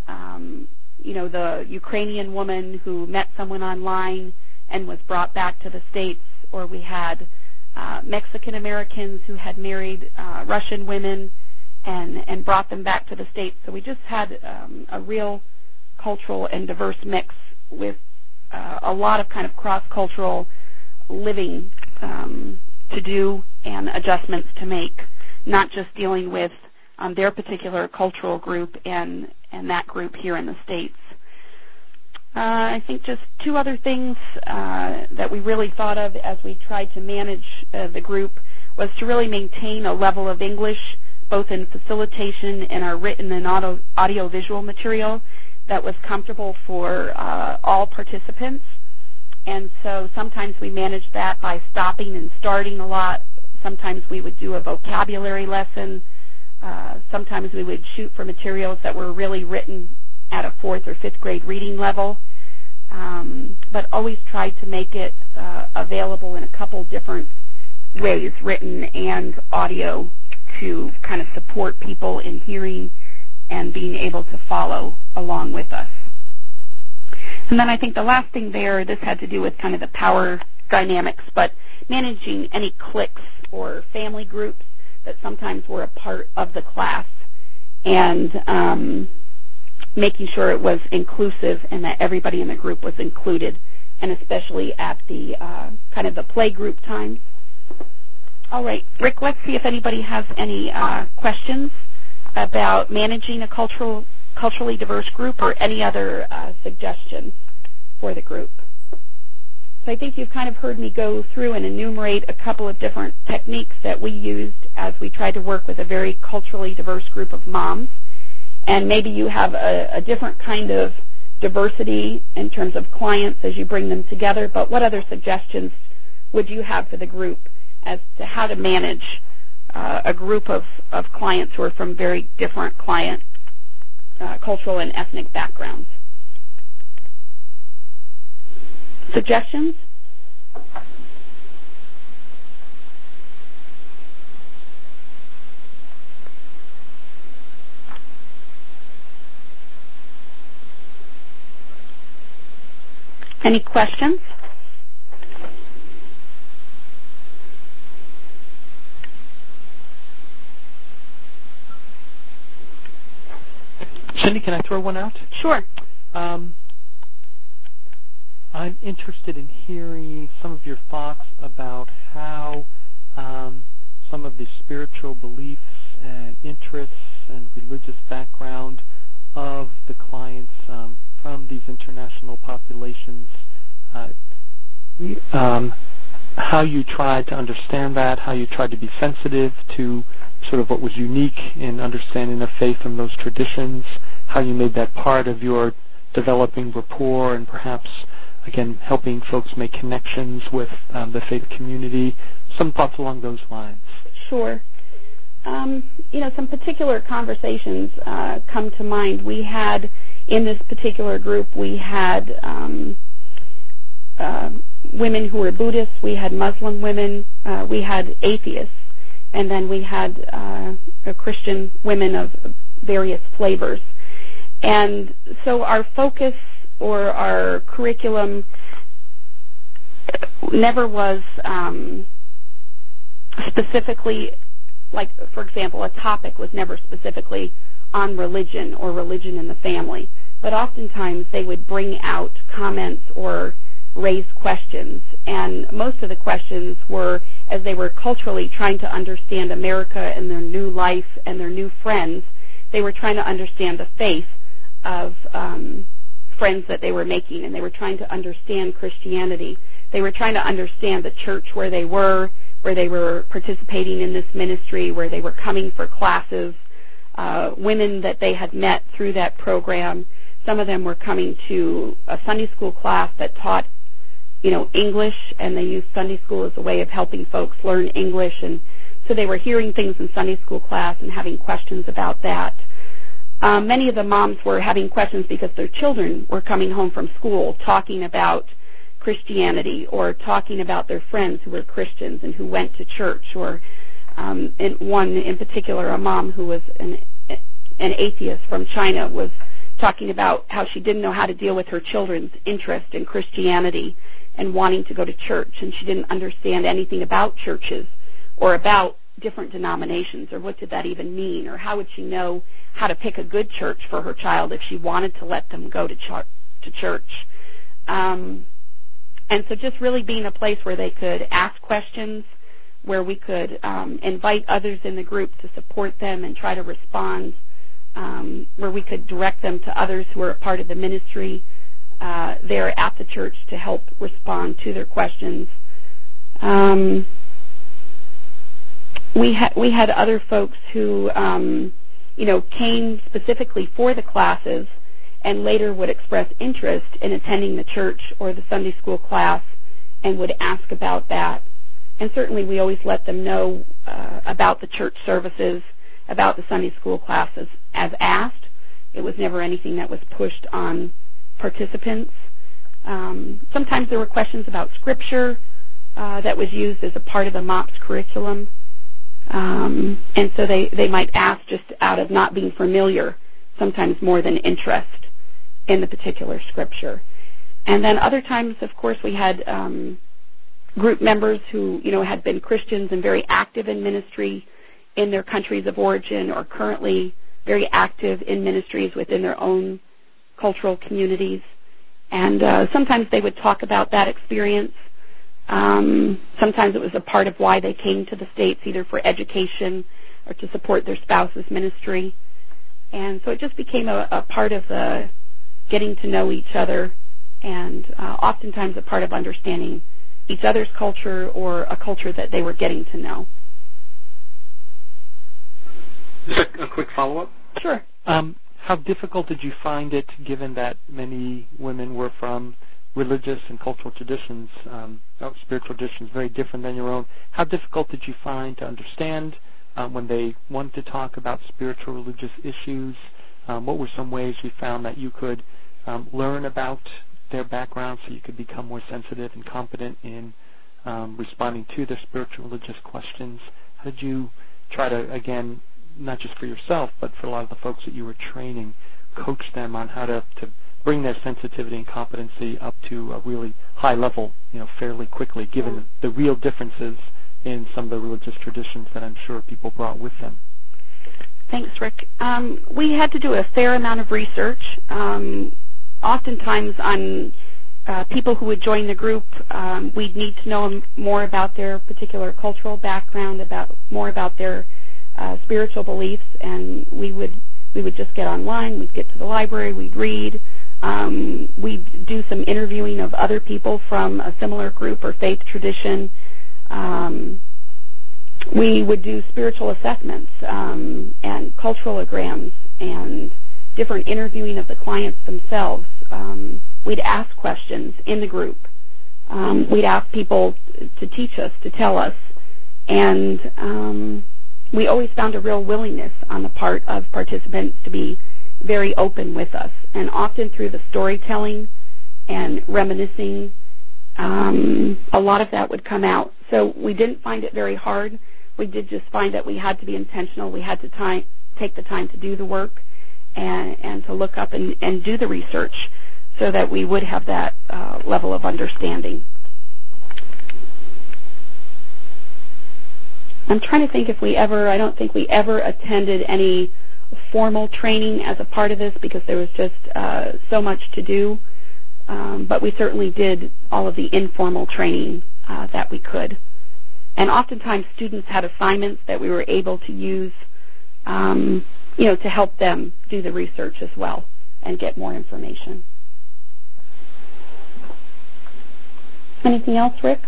B: the Ukrainian woman who met someone online and was brought back to the States, or we had Mexican Americans who had married Russian women and brought them back to the States. So we just had a real cultural and diverse mix with a lot of kind of cross-cultural living to do and adjustments to make, not just dealing with their particular cultural group and that group here in the States. I think just two other things that we really thought of as we tried to manage the group was to really maintain a level of English, both in facilitation and our written and audio-visual material that was comfortable for all participants. And so sometimes we managed that by stopping and starting a lot. Sometimes we would do a vocabulary lesson. Sometimes we would shoot for materials that were really written at a 4th or 5th grade reading level, but always tried to make it available in a couple different ways, written and audio, to kind of support people in hearing and being able to follow along with us. And then I think the last thing there, this had to do with kind of the power dynamics, but managing any cliques or family groups that sometimes were a part of the class, and making sure it was inclusive and that everybody in the group was included, and especially at the kind of the play group times. All right, Rick, let's see if anybody has any questions about managing a culturally diverse group or any other suggestions for the group. So I think you've kind of heard me go through and enumerate a couple of different techniques that we used as we tried to work with a very culturally diverse group of moms. And maybe you have a different kind of diversity in terms of clients as you bring them together, but what other suggestions would you have for the group as to how to manage a group of clients who are from very different cultural and ethnic backgrounds? Suggestions? Any questions?
A: Cindy, can I throw one out?
B: Sure.
A: I'm interested in hearing some of your thoughts about how some of the spiritual beliefs and interests and religious background of the clients from these international populations, how you tried to understand that, how you tried to be sensitive to sort of what was unique in understanding of faith from those traditions, how you made that part of your developing rapport and perhaps, again, helping folks make connections with the faith community. Some thoughts along those lines.
B: Sure. Some particular conversations come to mind. We had, in this particular group, we had women who were Buddhists, we had Muslim women, we had atheists, and then we had Christian women of various flavors. And so our focus or our curriculum never was specifically, like, for example, a topic was never specifically on religion or religion in the family. But oftentimes they would bring out comments or raise questions. And most of the questions were, as they were culturally trying to understand America and their new life and their new friends, they were trying to understand the faith of friends that they were making, and they were trying to understand Christianity. They were trying to understand the church where they were participating in this ministry, where they were coming for classes, women that they had met through that program. Some of them were coming to a Sunday school class that taught, English, and they used Sunday school as a way of helping folks learn English. And so they were hearing things in Sunday school class and having questions about that. Many of the moms were having questions because their children were coming home from school talking about Christianity, or talking about their friends who were Christians and who went to church, or one in particular, a mom who was an atheist from China, was talking about how she didn't know how to deal with her children's interest in Christianity and wanting to go to church, and she didn't understand anything about churches or about different denominations, or what did that even mean, or how would she know how to pick a good church for her child if she wanted to let them go to church. And so just really being a place where they could ask questions, where we could invite others in the group to support them and try to respond, where we could direct them to others who are a part of the ministry there at the church to help respond to their questions. We had other folks who, came specifically for the classes and later would express interest in attending the church or the Sunday school class and would ask about that. And certainly we always let them know about the church services, about the Sunday school classes as asked. It was never anything that was pushed on participants. Sometimes there were questions about Scripture that was used as a part of the MOPS curriculum. And so they might ask just out of not being familiar, sometimes more than interest in the particular Scripture. And then other times, of course, we had group members who, had been Christians and very active in ministry in their countries of origin, or currently very active in ministries within their own cultural communities. And sometimes they would talk about that experience. Sometimes it was a part of why they came to the States, either for education or to support their spouse's ministry. And so it just became a part of the getting to know each other, and oftentimes a part of understanding each other's culture or a culture that they were getting to know.
A: Just a quick follow-up?
B: Sure.
A: How difficult did you find it, given that many women were from religious and cultural traditions, spiritual traditions, very different than your own? How difficult did you find to understand when they wanted to talk about spiritual religious issues? What were some ways you found that you could learn about their background so you could become more sensitive and competent in responding to their spiritual religious questions? How did you try to, again, not just for yourself, but for a lot of the folks that you were training, coach them on how to bring their sensitivity and competency up to a really high level, fairly quickly, given the real differences in some of the religious traditions that I'm sure people brought with them?
B: Thanks, Rick. We had to do a fair amount of research. Oftentimes on people who would join the group, we'd need to know more about their particular cultural background, more about their spiritual beliefs, and we would just get online, we'd get to the library, we'd read. We'd do some interviewing of other people from a similar group or faith tradition. We would do spiritual assessments and culturalograms and different interviewing of the clients themselves. We'd ask questions in the group. We'd ask people to teach us, to tell us. And we always found a real willingness on the part of participants to be very open with us. And often through the storytelling and reminiscing, a lot of that would come out. So we didn't find it very hard. We did just find that we had to be intentional. We had to take the time to do the work and to look up and do the research so that we would have that level of understanding. I'm trying to think if I don't think we ever attended any formal training as a part of this because there was just so much to do. But we certainly did all of the informal training that we could. And oftentimes students had assignments that we were able to use, to help them do the research as well and get more information. Anything else, Rick?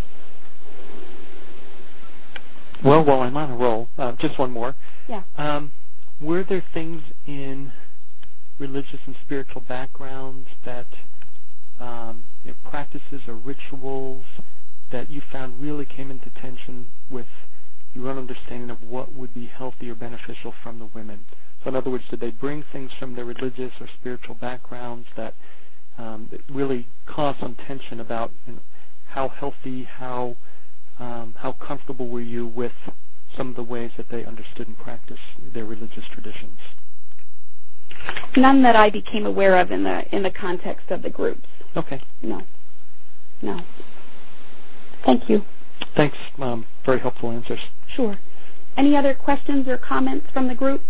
A: Well, while I'm on a roll, just one more.
B: Yeah.
A: Were there things in religious and spiritual backgrounds that practices or rituals that you found really came into tension with your own understanding of what would be healthy or beneficial from the women? So in other words, did they bring things from their religious or spiritual backgrounds that that really caused some tension about how healthy, how comfortable were you with some of the ways that they understood and practiced their religious traditions?
B: None that I became aware of in the context of the groups.
A: Okay.
B: No. Thank you.
A: Thanks. Very helpful answers.
B: Sure. Any other questions or comments from the group?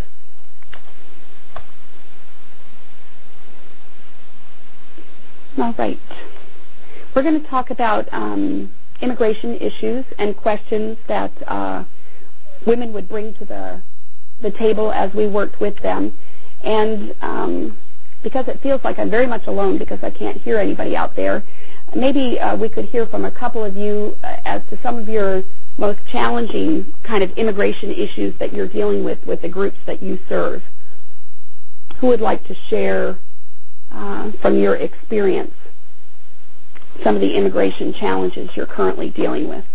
B: All right. We're going to talk about immigration issues and questions that women would bring to the table as we worked with them. And because it feels like I'm very much alone because I can't hear anybody out there, maybe we could hear from a couple of you as to some of your most challenging kind of immigration issues that you're dealing with the groups that you serve. Who would like to share from your experience some of the immigration challenges you're currently dealing with?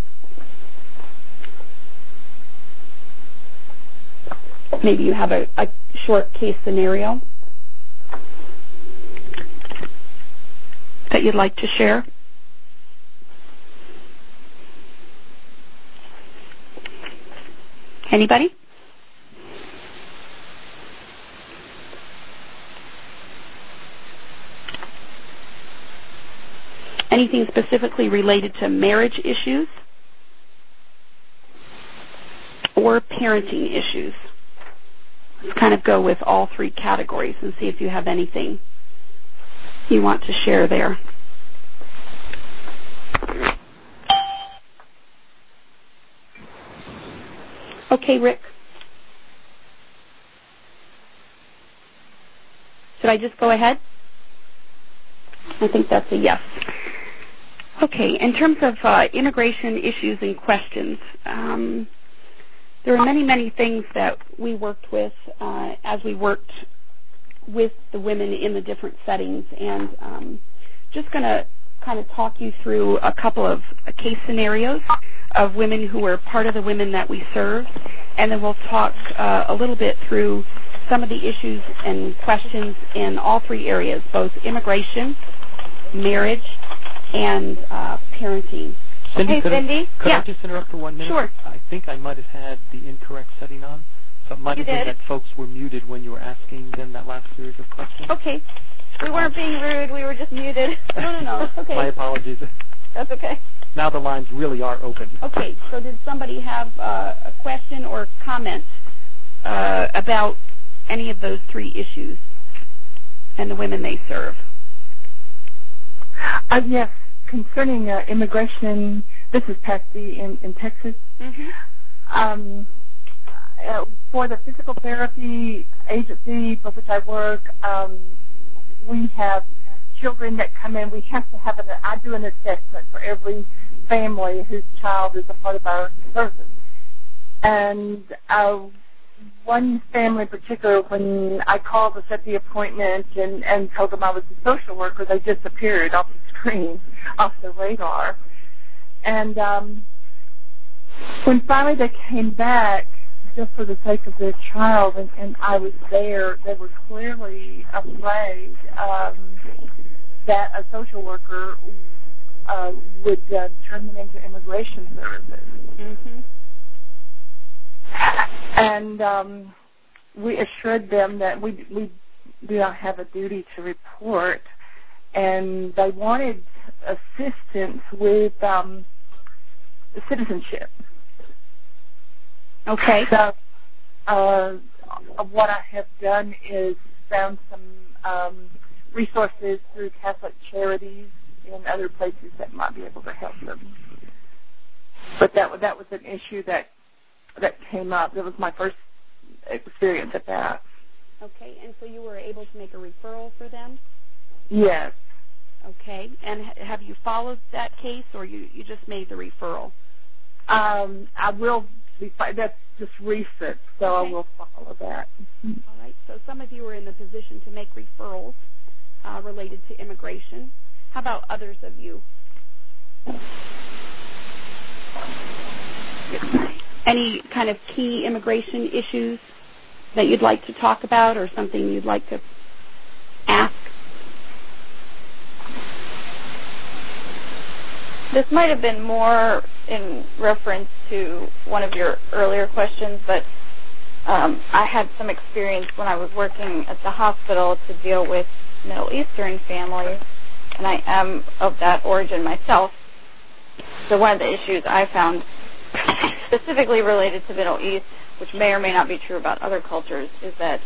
B: Maybe you have a short case scenario that you'd like to share. Anybody? Anything specifically related to marriage issues or parenting issues? Let's kind of go with all three categories and see if you have anything you want to share there. Okay, Rick. Should I just go ahead? I think that's a yes. Okay, in terms of immigration issues and questions, there are many, many things that we worked with as we worked with the women in the different settings, and just going to kind of talk you through a couple of case scenarios of women who were part of the women that we serve, and then we'll talk a little bit through some of the issues and questions in all three areas, both immigration, marriage, and parenting.
A: Cindy,
B: hey, Cindy.
A: Could I just interrupt for 1 minute?
B: Sure.
A: I think I might have had the incorrect setting on. So it might have been that folks were muted when you were asking them that last series of questions.
B: Okay. We weren't being rude. We were just muted. No. Okay.
A: My apologies.
B: That's okay.
A: Now the lines really are open.
B: Okay. So did somebody have a question or comment about any of those three issues and the women they serve?
E: Yes. Concerning immigration, this is Patsy in Texas.
B: Mm-hmm.
E: For the physical therapy agency for which I work, we have children that come in. We have to have I do an assessment for every family whose child is a part of our service. And one family in particular, when I called to set the appointment and told them I was a social worker, they disappeared off the screen, off the radar. And when finally they came back, just for the sake of their child, and I was there, they were clearly afraid that a social worker would turn them into immigration services.
B: Mm-hmm.
E: And we assured them that we do not have a duty to report, and they wanted assistance with citizenship.
B: Okay.
E: So what I have done is found some resources through Catholic Charities and other places that might be able to help them. But that was an issue that came up. That was my first experience at that.
B: Okay, and so you were able to make a referral for them?
E: Yes.
B: Okay, and have you followed that case, or you just made the referral?
E: I will be. That's just recent, so
B: okay.
E: I will follow that.
B: All right. So some of you are in the position to make referrals related to immigration. How about others of you? Any kind of key immigration issues that you'd like to talk about, or something you'd like to ask?
M: This might have been more in reference to one of your earlier questions, but I had some experience when I was working at the hospital to deal with Middle Eastern families, and I am of that origin myself. So one of the issues I found specifically related to Middle East, which may or may not be true about other cultures, is that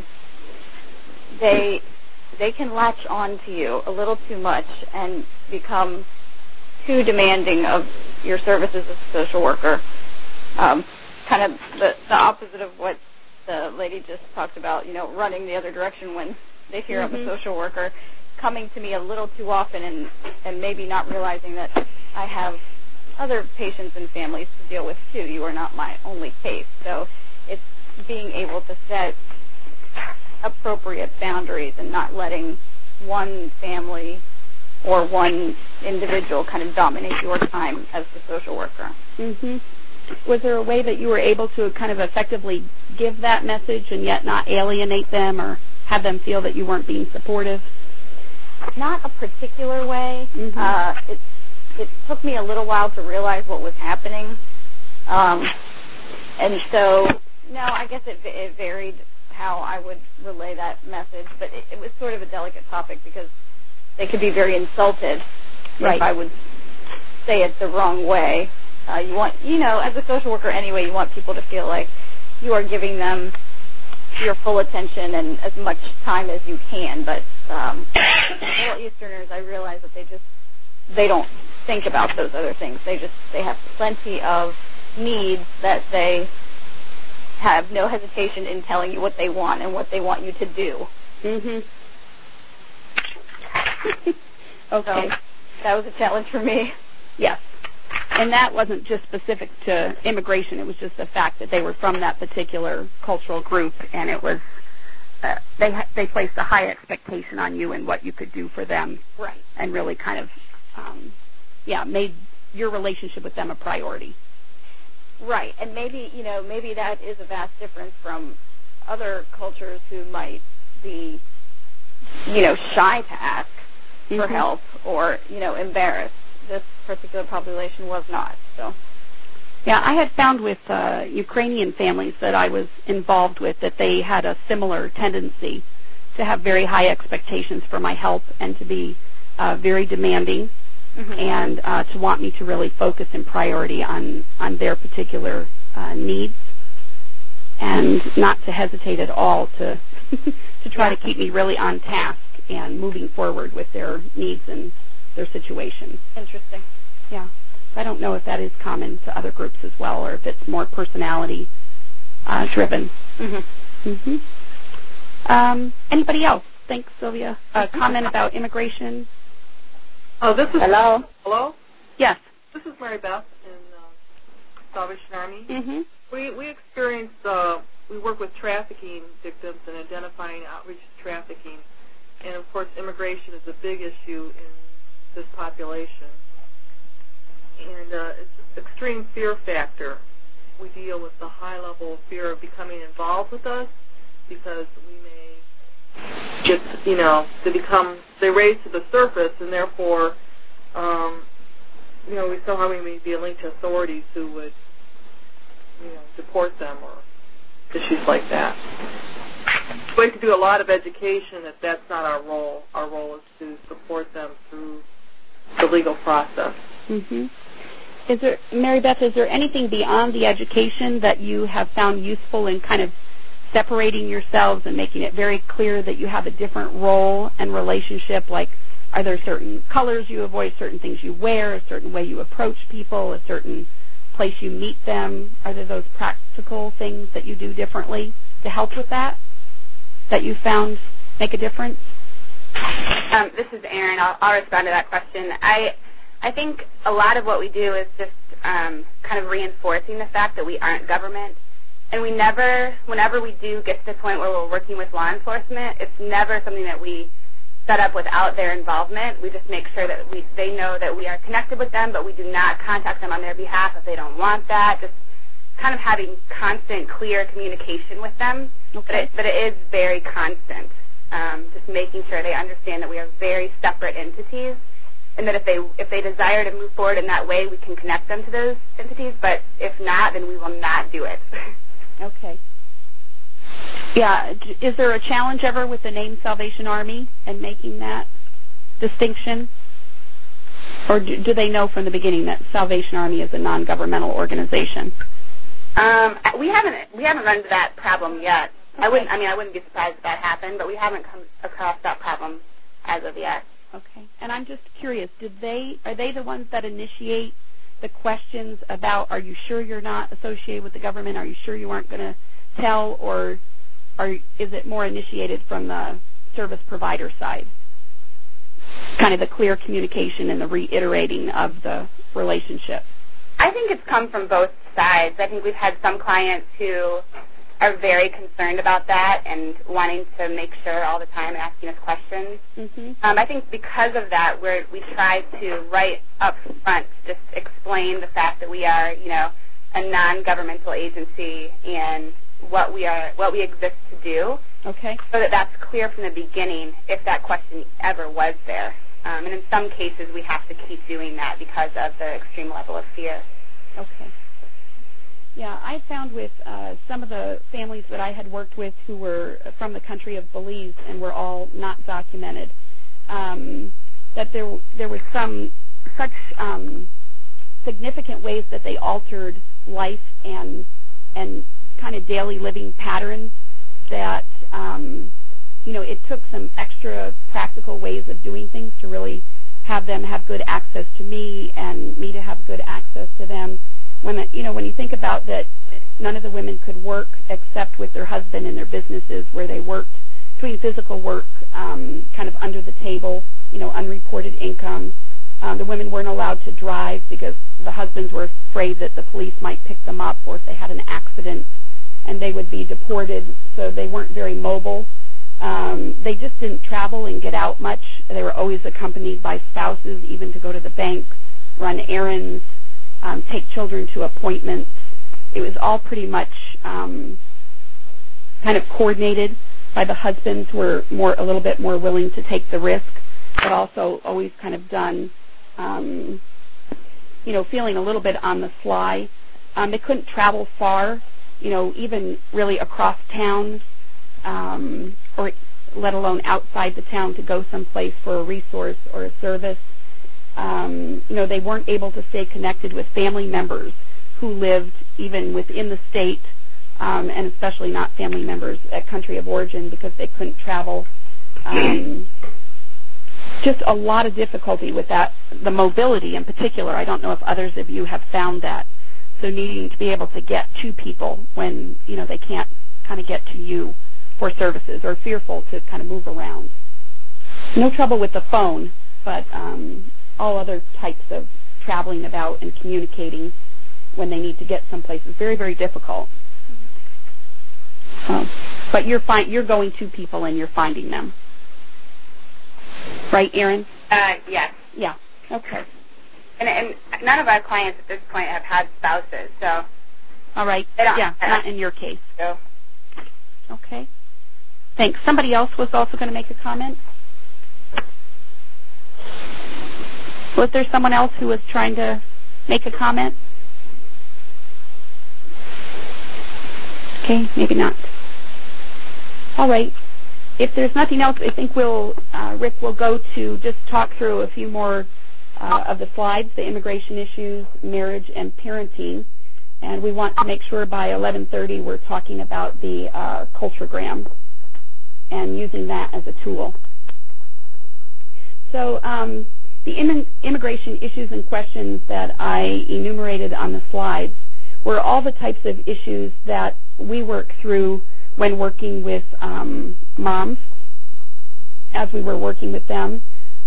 M: they can latch on to you a little too much and become too demanding of your services as a social worker. Kind of the opposite of what the lady just talked about, running the other direction when they hear I'm a social worker, coming to me a little too often and maybe not realizing that I have other patients and families to deal with too. You are not my only case. So it's being able to set appropriate boundaries and not letting one family or one individual kind of dominate your time as the social worker.
B: Mm-hmm. Was there a way that you were able to kind of effectively give that message and yet not alienate them or have them feel that you weren't being supportive?
M: Not a particular way. Mm-hmm. It took me a little while to realize what was happening. And so, no, I guess it varied how I would relay that message, but it was sort of a delicate topic because they could be very insulted if I would say it the wrong way. You want, as a social worker anyway, you want people to feel like you are giving them your full attention and as much time as you can. But Middle Easterners, I realize that they don't think about those other things. They have plenty of needs that they have no hesitation in telling you what they want and what they want you to do.
B: Mm-hmm.
M: Okay. So that was a challenge for me.
B: Yes. And that wasn't just specific to immigration. It was just the fact that they were from that particular cultural group, and it was they placed a high expectation on you and what you could do for them.
M: Right.
B: And really kind of, made your relationship with them a priority.
M: Right. And maybe that is a vast difference from other cultures who might be, shy to ask for help or, embarrassed. This particular population was not. So,
B: yeah, I had found with Ukrainian families that I was involved with that they had a similar tendency to have very high expectations for my help and to be very demanding and to want me to really focus in priority on their particular needs and not to hesitate at all to try to keep me really on task and moving forward with their needs and their situation.
M: Interesting.
B: Yeah. I don't know if that is common to other groups as well or if it's more personality driven. Anybody else? Thanks, Sylvia. Comment about immigration?
D: Oh, this is...
B: Hello?
D: Hello?
B: Yes.
D: This is Mary Beth in Salvation Army.
B: Mm-hmm.
D: We experience, we work with trafficking victims and identifying outreach to trafficking. And, of course, immigration is a big issue in this population. And it's an extreme fear factor. We deal with the high level of fear of becoming involved with us because we may get, they raise to the surface and therefore, we somehow we may be linked to authorities who would, deport them or issues like that. We have to do a lot of education that's not our role. Our role is to support them through the legal process.
B: Mm-hmm. Mary Beth, is there anything beyond the education that you have found useful in kind of separating yourselves and making it very clear that you have a different role and relationship? Like, are there certain colors you avoid, certain things you wear, a certain way you approach people, a certain place you meet them? Are there those practical things that you do differently to help with that you found make a difference?
H: This is Erin. I'll respond to that question. I think a lot of what we do is just kind of reinforcing the fact that we aren't government. And whenever we do get to the point where we're working with law enforcement, it's never something that we set up without their involvement. We just make sure that they know that we are connected with them, but we do not contact them on their behalf if they don't want that. Just kind of having constant, clear communication with them. Okay. But it is very constant. Just making sure they understand that we are very separate entities and that if they desire to move forward in that way, we can connect them to those entities. But if not, then we will not do it.
B: Okay. Yeah. Is there a challenge ever with the name Salvation Army and making that distinction? Or do they know from the beginning that Salvation Army is a non-governmental organization?
H: We haven't run into that problem yet. Okay. I wouldn't be surprised if that happened, but we haven't come across that problem as of yet.
B: Okay. And I'm just curious, are they the ones that initiate the questions about, are you sure you're not associated with the government? Are you sure you aren't going to tell? Or is it more initiated from the service provider side? Kind of the clear communication and the reiterating of the relationship.
H: I think it's come from both sides. I think we've had some clients who are very concerned about that and wanting to make sure all the time and asking us questions. Mm-hmm. I think because of that, we try to right up front just explain the fact that we are, a non-governmental agency and what we exist to do.
B: Okay.
H: So that's clear from the beginning if that question ever was there. And in some cases, we have to keep doing that because of the extreme level of fear.
B: Okay. Yeah, I found with some of the families that I had worked with who were from the country of Belize and were all not documented, that there was some such significant ways that they altered life and kind of daily living patterns that it took some extra practical ways of doing things to really have them have good access to me and me to have good access to them. When you think about that, none of the women could work except with their husband in their businesses where they worked doing physical work, kind of under the table, unreported income. The women weren't allowed to drive because the husbands were afraid that the police might pick them up or if they had an accident and they would be deported, so they weren't very mobile. They just didn't travel and get out much. They were always accompanied by spouses, even to go to the bank, run errands, take children to appointments. It was all pretty much kind of coordinated by the husbands who were a little bit more willing to take the risk, but also always kind of done, feeling a little bit on the fly. They couldn't travel far, even really across town, or let alone outside the town to go someplace for a resource or a service. They weren't able to stay connected with family members who lived even within the state, and especially not family members at country of origin because they couldn't travel. Just a lot of difficulty with that, the mobility in particular. I don't know if others of you have found that. So needing to be able to get to people when, they can't kind of get to you for services or fearful to kind of move around. No trouble with the phone, but all other types of traveling about and communicating when they need to get someplace is very, very difficult. But you're going to people and you're finding them. Right, Erin?
H: Yes.
B: Yeah. Okay.
H: And none of our clients at this point have had spouses, so.
B: All right. Yeah, not in your case. So. Okay. Thanks. Somebody else was also going to make a comment? Was there someone else who was trying to make a comment? Okay, maybe not. All right. If there's nothing else, I think Rick will go to just talk through a few more of the slides, the immigration issues, marriage, and parenting. And we want to make sure by 11:30 we're talking about the Culturegram and using that as a tool. So the immigration issues and questions that I enumerated on the slides were all the types of issues that we work through when working with moms as we were working with them.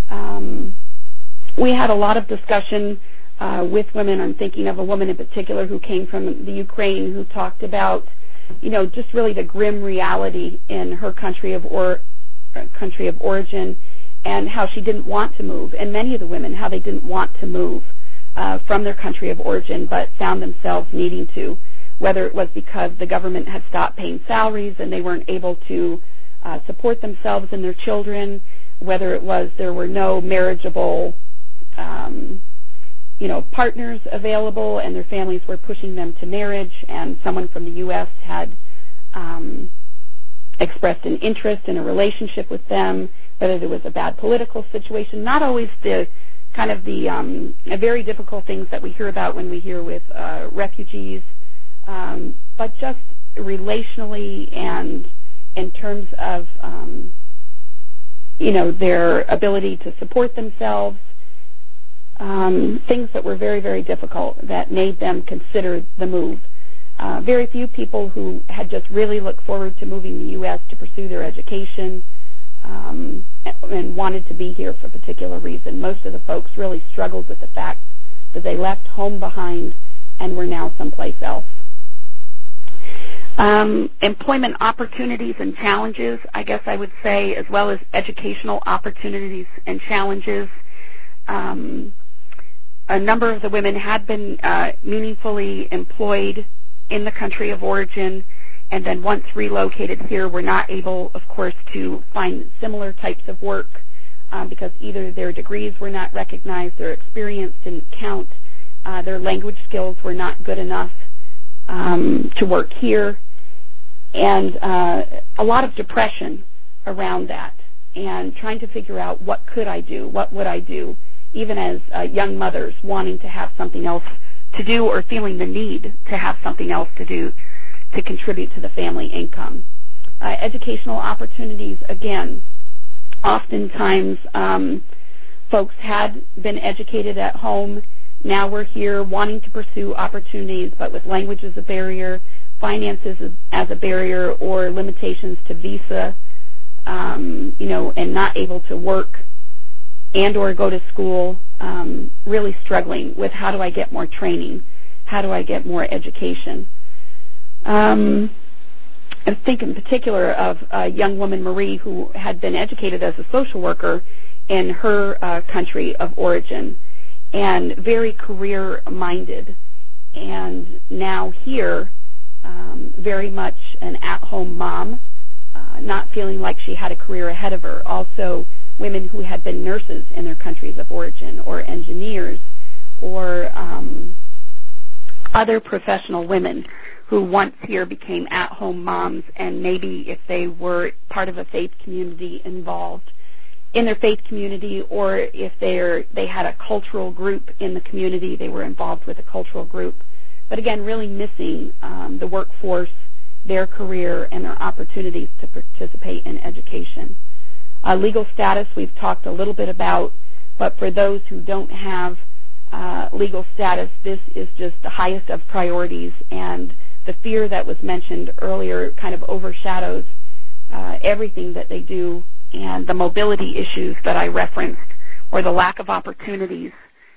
B: We had a lot of discussion with women. I'm thinking of a woman in particular who came from the Ukraine who talked about, just really the grim reality in her country of origin and how she didn't want to move, and many of the women, how they didn't want to move from their country of origin but found themselves needing to, whether it was because the government had stopped paying salaries and they weren't able to support themselves and their children, whether it was there were no marriageable partners available, and their families were pushing them to marriage, and someone from the U.S. had expressed an interest in a relationship with them, whether there was a bad political situation, not always the kind of the very difficult things that we hear about when we hear with refugees, but just relationally and in terms of, their ability to support themselves, things that were very, very difficult that made them consider the move. Very few people who had just really looked forward to moving to the U.S. to pursue their education and wanted to be here for a particular reason. Most of the folks really struggled with the fact that they left home behind and were now someplace else. Employment opportunities and challenges, I guess I would say, as well as educational opportunities and challenges. A number of the women had been meaningfully employed in the country of origin, and then once relocated here were not able, of course, to find similar types of work because either their degrees were not recognized, their experience didn't count, their language skills were not good enough to work here, and a lot of depression around that, and trying to figure out what could I do, what would I do, even as young mothers wanting to have something else to do or feeling the need to have something else to do to contribute to the family income. Educational opportunities, again, oftentimes folks had been educated at home. Now we're here wanting to pursue opportunities, but with language as a barrier, finances as a barrier, or limitations to visa, and not able to work and or go to school, really struggling with how do I get more training, how do I get more education. I think in particular of a young woman, Marie, who had been educated as a social worker in her country of origin and very career-minded, and now here very much an at-home mom, not feeling like she had a career ahead of her. Also, women who had been nurses in their countries of origin, or engineers, or other professional women who once here became at-home moms, and maybe if they were part of a faith community involved in their faith community, or if they had a cultural group in the community, they were involved with a cultural group. But again, really missing the workforce, their career, and their opportunities to participate in education. Legal status we've talked a little bit about, but for those who don't have legal status, this is just the highest of priorities, and the fear that was mentioned earlier kind of overshadows everything that they do, and the mobility issues that I referenced, or the lack of opportunities,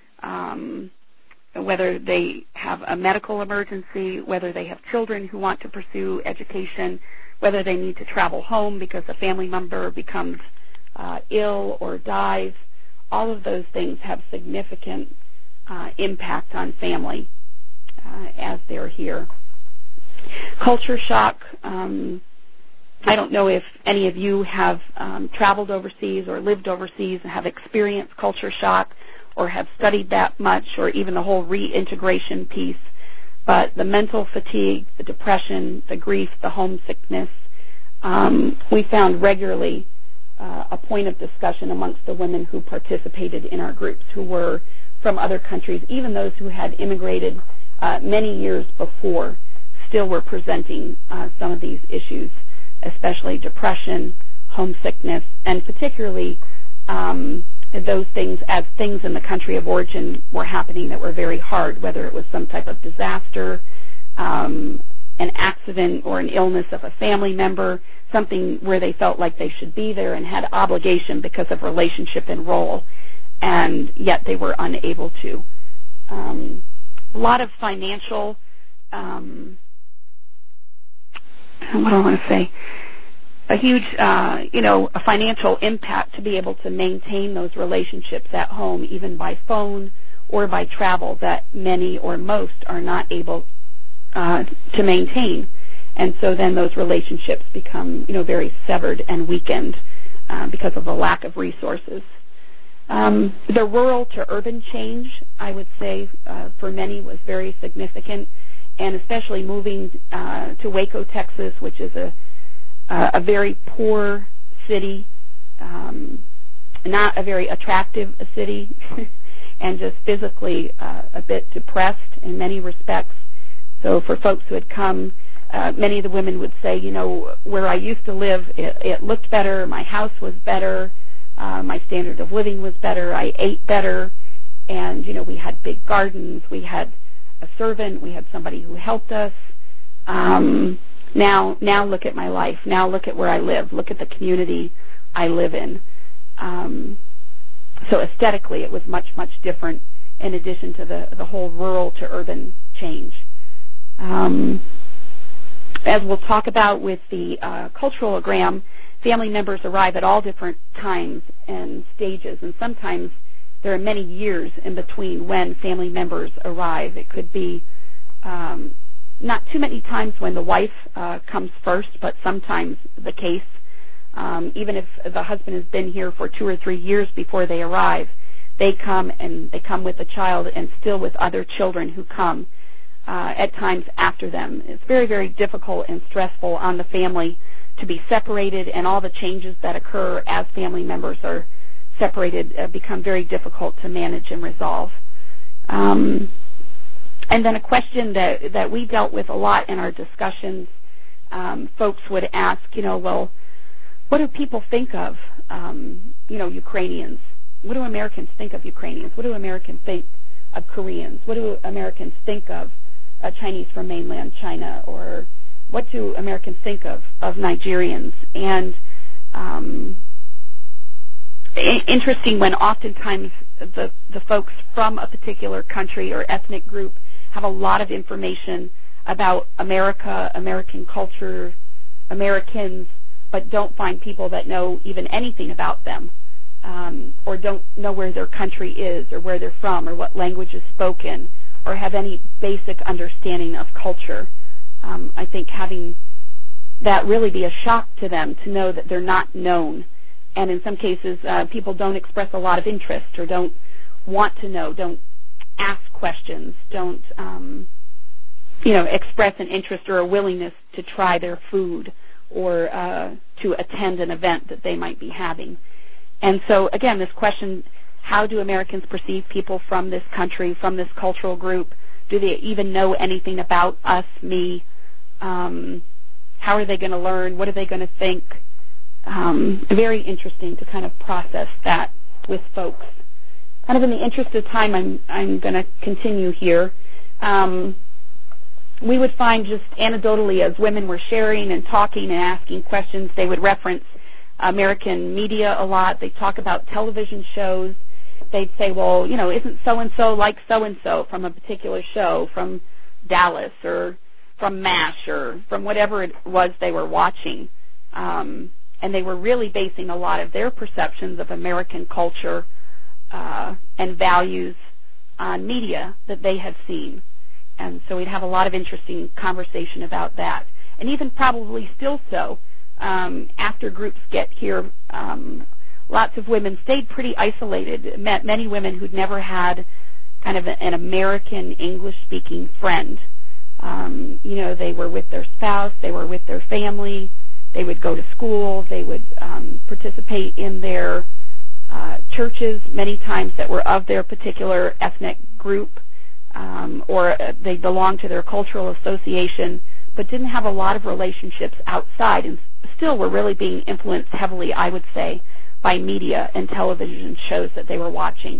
B: whether they have a medical emergency, whether they have children who want to pursue education, whether they need to travel home because a family member becomes ill or dies. All of those things have significant impact on family as they're here. Culture shock. I don't know if any of you have traveled overseas or lived overseas and have experienced culture shock or have studied that much, or even the whole reintegration piece. But the mental fatigue, the depression, the grief, the homesickness, we found regularly a point of discussion amongst the women who participated in our groups who were from other countries. Even those who had immigrated many years before still were presenting some of these issues, especially depression, homesickness, and particularly those things as things in the country of origin were happening that were very hard, whether it was some type of disaster, an accident or an illness of a family member, something where they felt like they should be there and had obligation because of relationship and role, and yet they were unable to. A lot of financial, what do I want to say? A huge, a financial impact to be able to maintain those relationships at home, even by phone or by travel, that many or most are not able to maintain. And so then those relationships become, very severed and weakened because of the lack of resources. The rural to urban change, I would say, for many was very significant, and especially moving to Waco, Texas, which is a very poor city, not a very attractive city, and just physically a bit depressed in many respects. So for folks who had come, many of the women would say, where I used to live, it looked better, my house was better, my standard of living was better, I ate better, and, we had big gardens, we had a servant, we had somebody who helped us. Now look at my life. Now look at where I live. Look at the community I live in. So aesthetically, it was much, much different in addition to the whole rural to urban change. As we'll talk about with the culturalogram, family members arrive at all different times and stages, and sometimes there are many years in between when family members arrive. It could be not too many times when the wife comes first, but sometimes the case. Even if the husband has been here for 2 or 3 years before they arrive, they come with a child and still with other children who come at times after them. It's very, very difficult and stressful on the family to be separated, and all the changes that occur as family members are separated become very difficult to manage and resolve. And then a question that we dealt with a lot in our discussions, folks would ask, well, what do people think of, Ukrainians? What do Americans think of Ukrainians? What do Americans think of Koreans? What do Americans think of Chinese from mainland China? Or what do Americans think of Nigerians? And interesting when oftentimes the folks from a particular country or ethnic group have a lot of information about America, American culture, Americans, but don't find people that know even anything about them, or don't know where their country is or where they're from or what language is spoken or have any basic understanding of culture. I think having that really be a shock to them to know that they're not known. And in some cases, people don't express a lot of interest or don't want to know, don't ask questions, don't, express an interest or a willingness to try their food or to attend an event that they might be having. And so, again, this question, how do Americans perceive people from this country, from this cultural group? Do they even know anything about us, me? How are they going to learn? What are they going to think? Very interesting to kind of process that with folks. Kind of in the interest of time, I'm going to continue here. We would find just anecdotally as women were sharing and talking and asking questions, they would reference American media a lot. They'd talk about television shows. They'd say, well, isn't so-and-so like so-and-so from a particular show, from Dallas or from MASH or from whatever it was they were watching. And they were really basing a lot of their perceptions of American culture and values on media that they had seen. And so we'd have a lot of interesting conversation about that. And even probably still so, after groups get here, lots of women stayed pretty isolated, met many women who'd never had kind of an American English-speaking friend. They were with their spouse, they were with their family, they would go to school, they would participate in their churches many times that were of their particular ethnic group, or they belonged to their cultural association, but didn't have a lot of relationships outside and still were really being influenced heavily, I would say, by media and television shows that they were watching.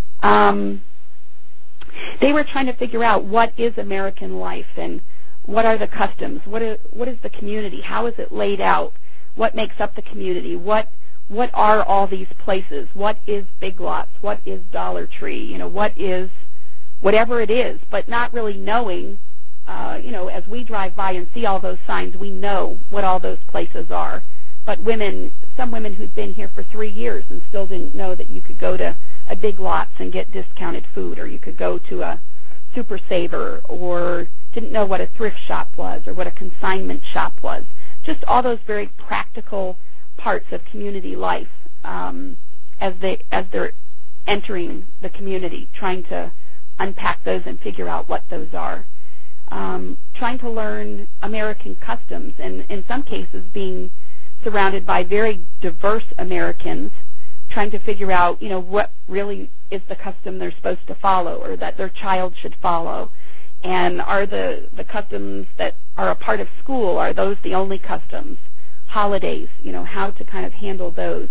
B: They were trying to figure out what is American life and what are the customs, what is the community, how is it laid out, what makes up the community, what are all these places, what is Big Lots, what is Dollar Tree, what is whatever it is, but not really knowing, as we drive by and see all those signs, we know what all those places are. But some women who'd been here for 3 years and still didn't know that you could go to a Big Lots and get discounted food, or you could go to a Super Saver, or didn't know what a thrift shop was or what a consignment shop was. Just all those very practical parts of community life as they're entering the community, trying to unpack those and figure out what those are. Trying to learn American customs, and in some cases being surrounded by very diverse Americans, trying to figure out, what really is the custom they're supposed to follow or that their child should follow. And are the customs that are a part of school, are those the only customs? Holidays, how to kind of handle those.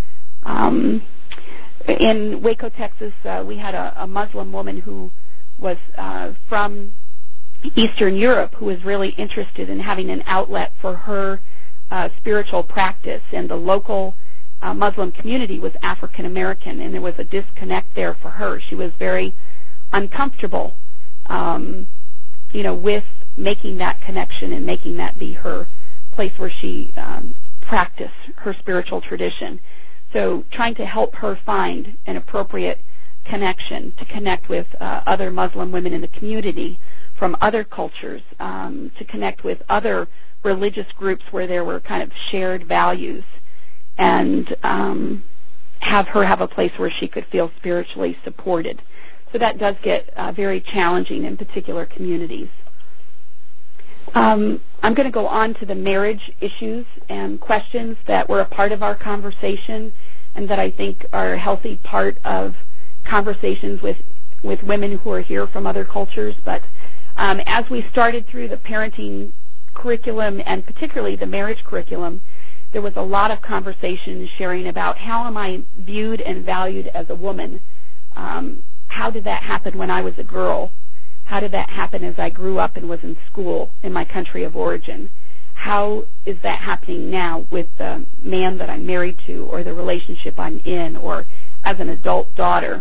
B: In Waco, Texas, we had a Muslim woman who was from Eastern Europe who was really interested in having an outlet for her spiritual practice, and the local Muslim community was African American, and there was a disconnect there for her. She was very uncomfortable, with making that connection and making that be her place where she practiced her spiritual tradition. So trying to help her find an appropriate connection to connect with other Muslim women in the community from other cultures, to connect with other religious groups where there were kind of shared values, and have her have a place where she could feel spiritually supported. So that does get very challenging in particular communities. I'm going to go on to the marriage issues and questions that were a part of our conversation and that I think are a healthy part of conversations with women who are here from other cultures. But as we started through the parenting curriculum and particularly the marriage curriculum, there was a lot of conversation sharing about how am I viewed and valued as a woman? How did that happen when I was a girl? How did that happen as I grew up and was in school in my country of origin? How is that happening now with the man that I'm married to or the relationship I'm in or as an adult daughter?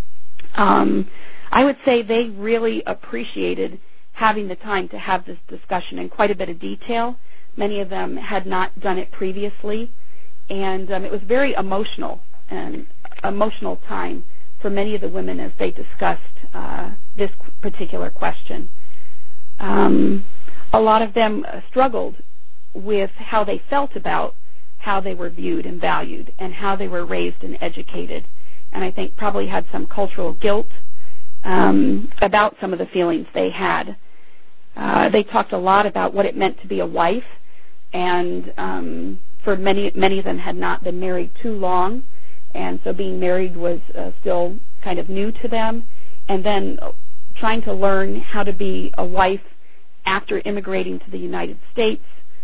B: I would say they really appreciated having the time to have this discussion in quite a bit of detail. Many of them had not done it previously, and it was very emotional time for many of the women as they discussed this particular question. A lot of them struggled with how they felt about how they were viewed and valued and how they were raised and educated, and I think probably had some cultural guilt about some of the feelings they had. They talked a lot about what it meant to be a wife, and for many of them had not been married too long, and so being married was still kind of new to them, and then trying to learn how to be a wife after immigrating to the United States.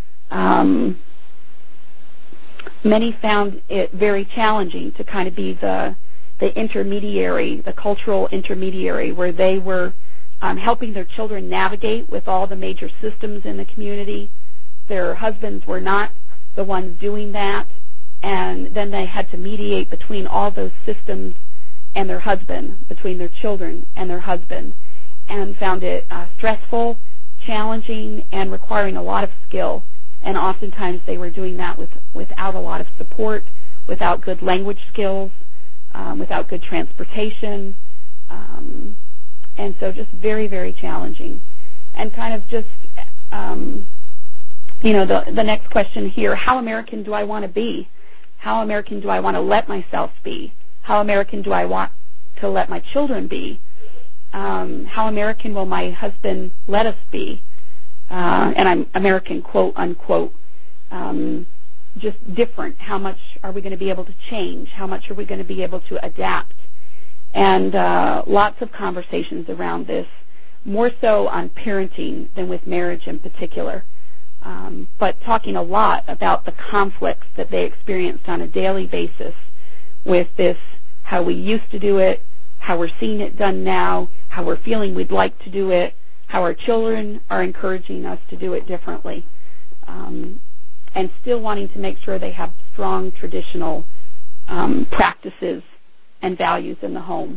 B: Many found it very challenging to kind of be the intermediary, the cultural intermediary, where they were helping their children navigate with all the major systems in the community. Their husbands were not the ones doing that, and then they had to mediate between all those systems and their husband, between their children and their husband, and found it stressful, challenging, and requiring a lot of skill. And oftentimes they were doing that without a lot of support, without good language skills, without good transportation, and so just very, very challenging. And kind of just, the next question here, how American do I want to be? How American do I want to let myself be? How American do I want to let my children be? How American will my husband let us be? And I'm American, quote, unquote. Just different. How much are we going to be able to change? How much are we going to be able to adapt? And lots of conversations around this, more so on parenting than with marriage in particular. But talking a lot about the conflicts that they experienced on a daily basis with this, how we used to do it, how we're seeing it done now, how we're feeling we'd like to do it, how our children are encouraging us to do it differently, and still wanting to make sure they have strong traditional practices and values in the home.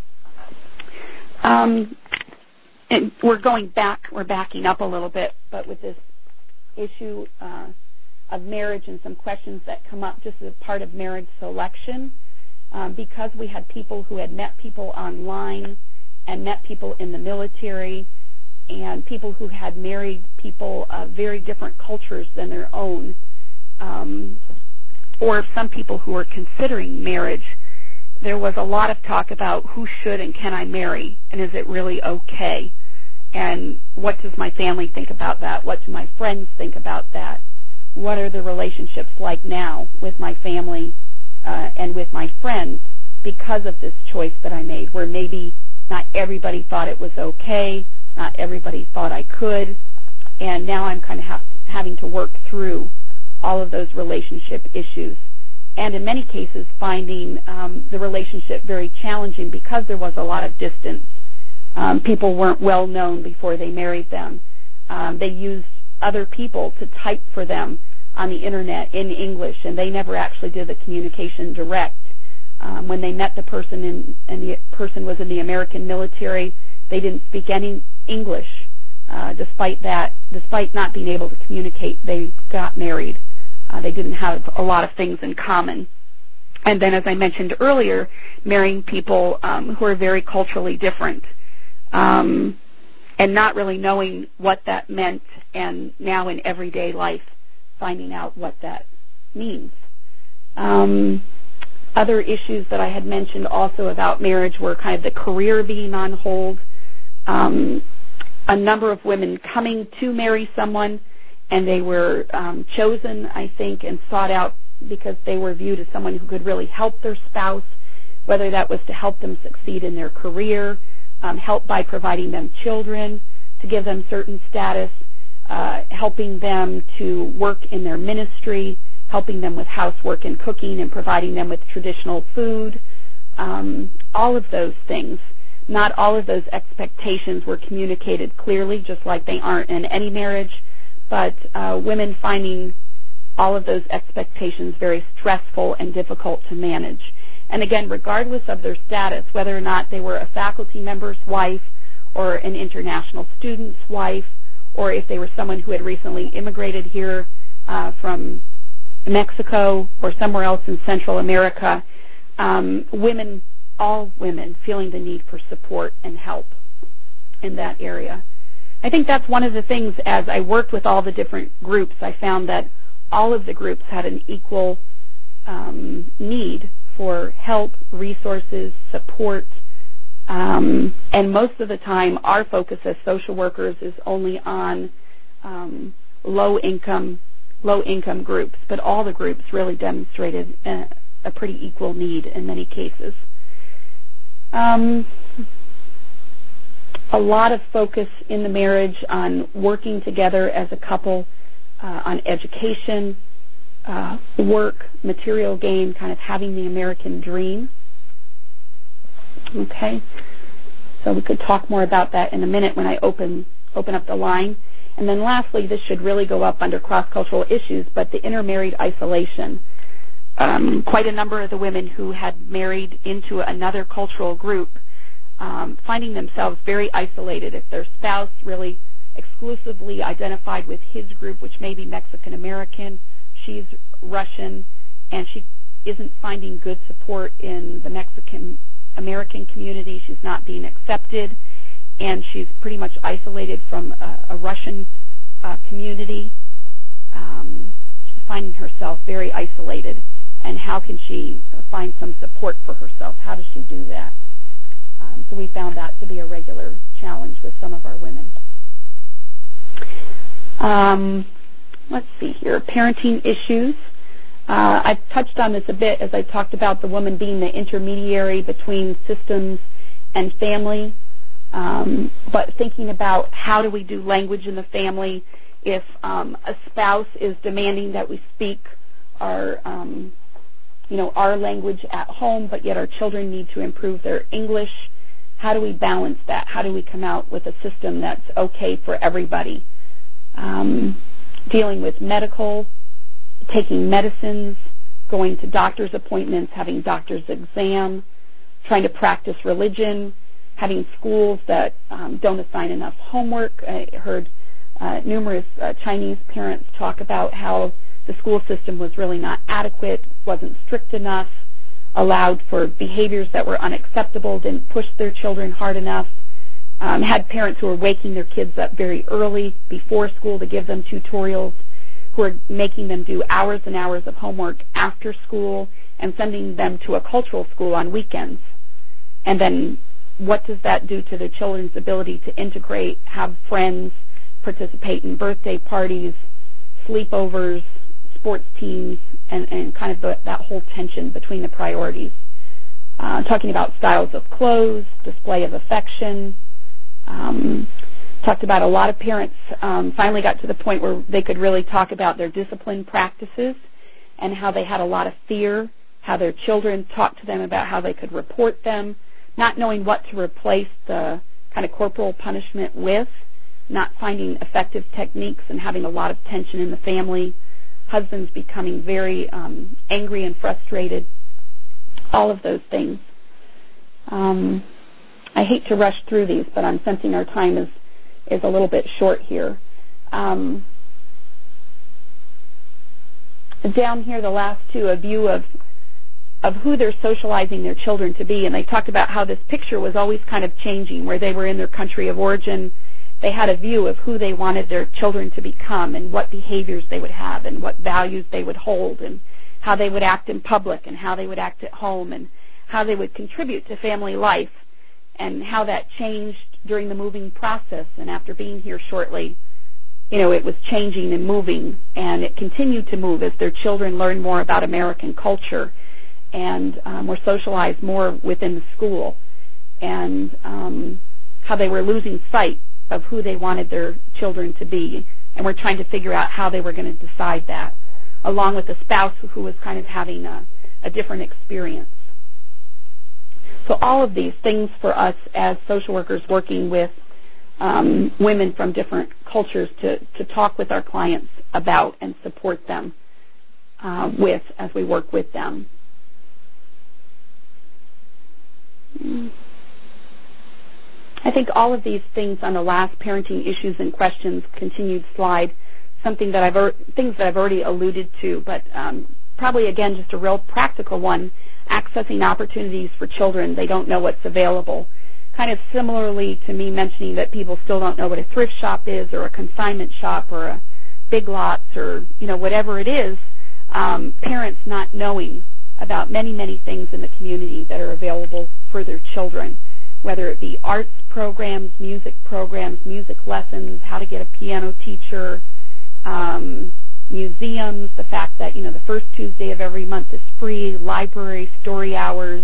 B: And we're backing up a little bit, but with this issue of marriage and some questions that come up just as part of marriage selection, because we had people who had met people online and met people in the military and people who had married people of very different cultures than their own, or some people who were considering marriage, there was a lot of talk about who should and can I marry, and is it really okay? And what does my family think about that? What do my friends think about that? What are the relationships like now with my family and with my friends because of this choice that I made, where maybe not everybody thought it was okay, not everybody thought I could, and now I'm kind of having to work through all of those relationship issues. And in many cases, finding the relationship very challenging because there was a lot of distance. People weren't well known before they married them. They used other people to type for them on the internet in English, and they never actually did the communication direct. When they met the person and the person was in the American military, they didn't speak any English. Despite not being able to communicate, they got married. They didn't have a lot of things in common. And then, as I mentioned earlier, marrying people who are very culturally different, and not really knowing what that meant, and now in everyday life finding out what that means. Other issues that I had mentioned also about marriage were kind of the career being on hold, a number of women coming to marry someone, and they were chosen, I think, and sought out because they were viewed as someone who could really help their spouse, whether that was to help them succeed in their career, help by providing them children, to give them certain status, helping them to work in their ministry, helping them with housework and cooking and providing them with traditional food, all of those things. Not all of those expectations were communicated clearly, just like they aren't in any marriage, but women finding all of those expectations very stressful and difficult to manage. And again, regardless of their status, whether or not they were a faculty member's wife or an international student's wife, or if they were someone who had recently immigrated here from Mexico or somewhere else in Central America, all women feeling the need for support and help in that area. I think that's one of the things, as I worked with all the different groups, I found that all of the groups had an equal need for help, resources, support, and most of the time our focus as social workers is only on low-income groups, but all the groups really demonstrated a pretty equal need in many cases. A lot of focus in the marriage on working together as a couple, on education, work, material gain, kind of having the American dream. Okay, so we could talk more about that in a minute when I open up the line. And then lastly, this should really go up under cross-cultural issues, but the intermarried isolation. Quite a number of the women who had married into another cultural group finding themselves very isolated. If their spouse really exclusively identified with his group, which may be Mexican American, she's Russian, and she isn't finding good support in the Mexican American community. She's not being accepted, and she's pretty much isolated from a Russian community. She's finding herself very isolated, and how can she find some support for herself? How does she do that? So we found that to be a regular challenge with some of our women. Let's see here, parenting issues. I've touched on this a bit as I talked about the woman being the intermediary between systems and family, but thinking about how do we do language in the family if a spouse is demanding that we speak our language at home, but yet our children need to improve their English. How do we balance that? How do we come out with a system that's okay for everybody? Dealing with medical, taking medicines, going to doctor's appointments, having doctor's exam, trying to practice religion, having schools that don't assign enough homework. I heard numerous Chinese parents talk about how the school system was really not adequate, wasn't strict enough, allowed for behaviors that were unacceptable, didn't push their children hard enough, had parents who were waking their kids up very early before school to give them tutorials. who are making them do hours and hours of homework after school and sending them to a cultural school on weekends. And then what does that do to the children's ability to integrate, have friends, participate in birthday parties, sleepovers, sports teams, and kind of that whole tension between the priorities. Talking about styles of clothes, display of affection. Talked about a lot of parents finally got to the point where they could really talk about their discipline practices and how they had a lot of fear, how their children talked to them about how they could report them, not knowing what to replace the kind of corporal punishment with, not finding effective techniques and having a lot of tension in the family, husbands becoming very angry and frustrated, all of those things. I hate to rush through these, but I'm sensing our time is a little bit short here. Down here, the last two, a view of who they're socializing their children to be, and they talked about how this picture was always kind of changing, where they were in their country of origin. They had a view of who they wanted their children to become and what behaviors they would have and what values they would hold and how they would act in public and how they would act at home and how they would contribute to family life and how that changed during the moving process. And after being here shortly, it was changing and moving, and it continued to move as their children learned more about American culture and were socialized more within the school, and how they were losing sight of who they wanted their children to be, and were trying to figure out how they were going to decide that, along with a spouse who was kind of having a different experience. So all of these things for us as social workers working with women from different cultures to talk with our clients about and support them with as we work with them. I think all of these things on the last parenting issues and questions continued slide, things that I've already alluded to, but probably again just a real practical one, accessing opportunities for children. They don't know what's available. Kind of similarly to me mentioning that people still don't know what a thrift shop is or a consignment shop or a Big Lots or whatever it is, parents not knowing about many, many things in the community that are available for their children, whether it be arts programs, music lessons, how to get a piano teacher, museums, the fact that, the first Tuesday of every month is free, library, story hours,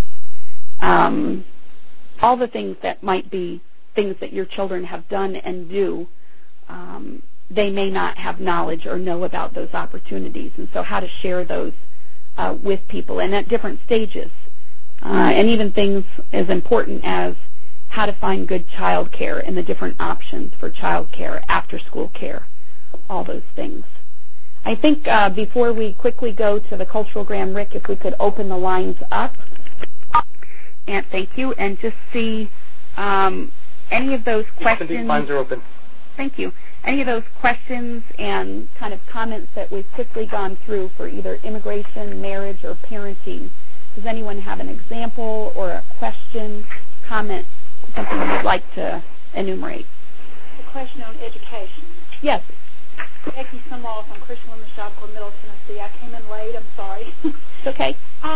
B: all the things that might be things that your children have done and do, they may not have knowledge or know about those opportunities. And so how to share those with people and at different stages. And even things as important as how to find good child care and the different options for child care, after school care, all those things. I think before we quickly go to the cultural gram, Rick, if we could open the lines up. And thank you. And just see any of those questions.
A: The lines are open.
B: Thank you. Any of those questions and kind of comments that we've quickly gone through for either immigration, marriage, or parenting. Does anyone have an example or a question, comment, something you'd like to enumerate?
I: A question on education.
B: Yes.
I: Becky Sumwall from Christian Women's Job Corps, Middle Tennessee. I came in late. I'm sorry.
B: It's okay.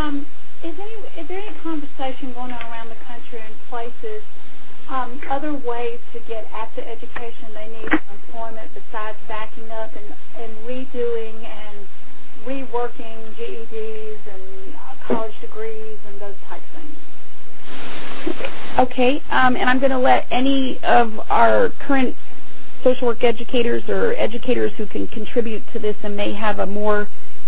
I: Is there any conversation going on around the country in places, other ways to get at the education they need for employment besides backing up and redoing and reworking GEDs and college degrees and those type things?
B: Okay. And I'm going to let any of our current social work educators or educators who can contribute to this and may have a more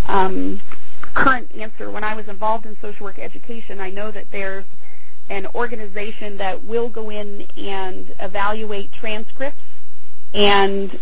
B: current answer. When I was involved in social work education, I know that there's an organization that will go in and evaluate transcripts and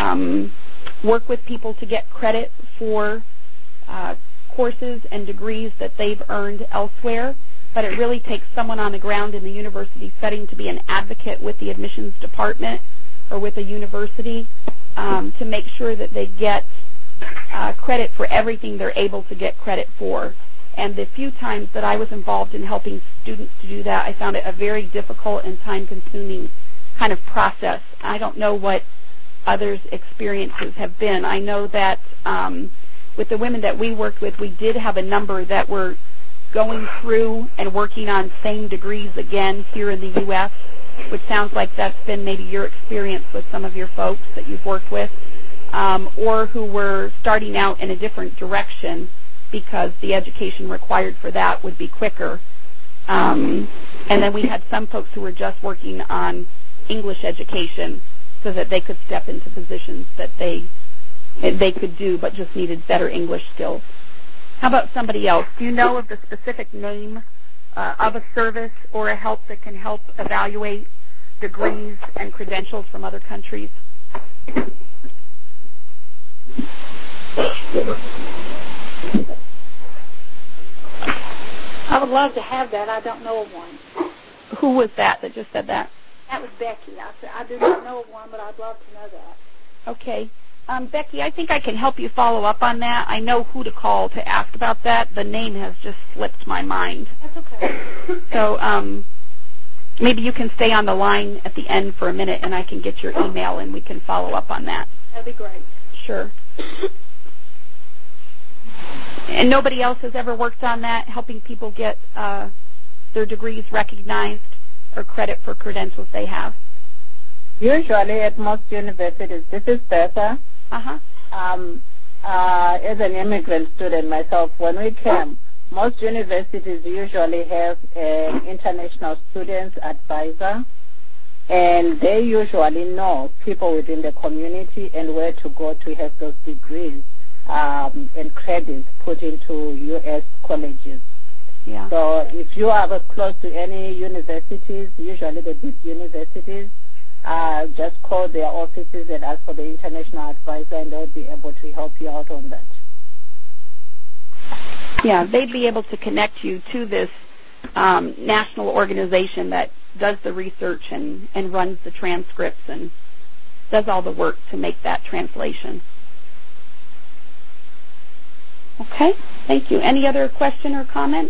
B: work with people to get credit for courses and degrees that they've earned elsewhere. But it really takes someone on the ground in the university setting to be an advocate with the admissions department or with a university to make sure that they get credit for everything they're able to get credit for. And the few times that I was involved in helping students to do that, I found it a very difficult and time-consuming kind of process. I don't know what others' experiences have been. I know that with the women that we worked with, we did have a number that were going through and working on same degrees again here in the U.S., which sounds like that's been maybe your experience with some of your folks that you've worked with, or who were starting out in a different direction because the education required for that would be quicker. And then we had some folks who were just working on English education so that they could step into positions that they could do but just needed better English skills. How about somebody else? Do you know of the specific name of a service or a help that can help evaluate degrees and credentials from other countries?
I: I would love to have that. I don't know of one.
B: Who was that just said that?
I: That was Becky. I said, I do not know of one, but I'd love to know that.
B: Okay. Becky, I think I can help you follow up on that. I know who to call to ask about that. The name has just slipped my mind.
I: That's okay.
B: So maybe you can stay on the line at the end for a minute, and I can get your email, and we can follow up on that.
I: That'd be great.
B: Sure. And nobody else has ever worked on that, helping people get their degrees recognized or credit for credentials they have?
L: Usually at most universities, this is better.
B: Uh-huh.
L: As an immigrant student myself, when we came, most universities usually have an international students advisor, and they usually know people within the community and where to go to have those degrees and credits put into U.S. colleges.
B: Yeah.
L: So if you are close to any universities, usually the big universities, just call their offices and ask for the international advisor, and they'll be able to help you out on that.
B: Yeah, they'd be able to connect you to this national organization that does the research and runs the transcripts and does all the work to make that translation. Okay, thank you. Any other question or comment?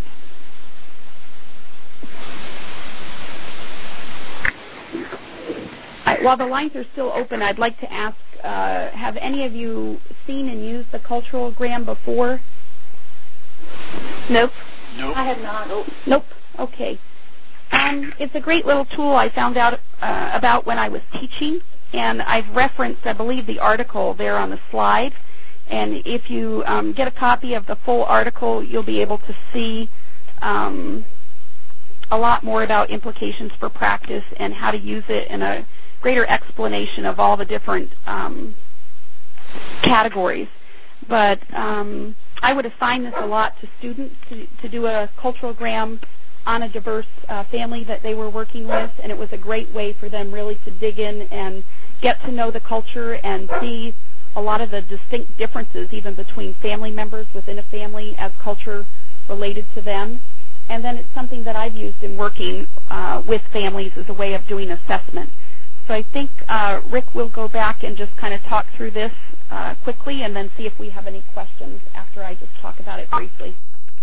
B: While the lines are still open, I'd like to ask, have any of you seen and used the Culturalgram before? Nope.
C: Nope.
I: I have not.
B: Nope. Okay. It's a great little tool I found out about when I was teaching, and I've referenced, I believe, the article there on the slide. And if you get a copy of the full article, you'll be able to see a lot more about implications for practice and how to use it, and a greater explanation of all the different categories. But I would assign this a lot to students to do a Culturalgram on a diverse family that they were working with, and it was a great way for them really to dig in and get to know the culture and see a lot of the distinct differences even between family members within a family as culture related to them. And then it's something that I've used in working with families as a way of doing assessment. So I think Rick will go back and just kind of talk through this quickly and then see if we have any questions after I just talk about it briefly.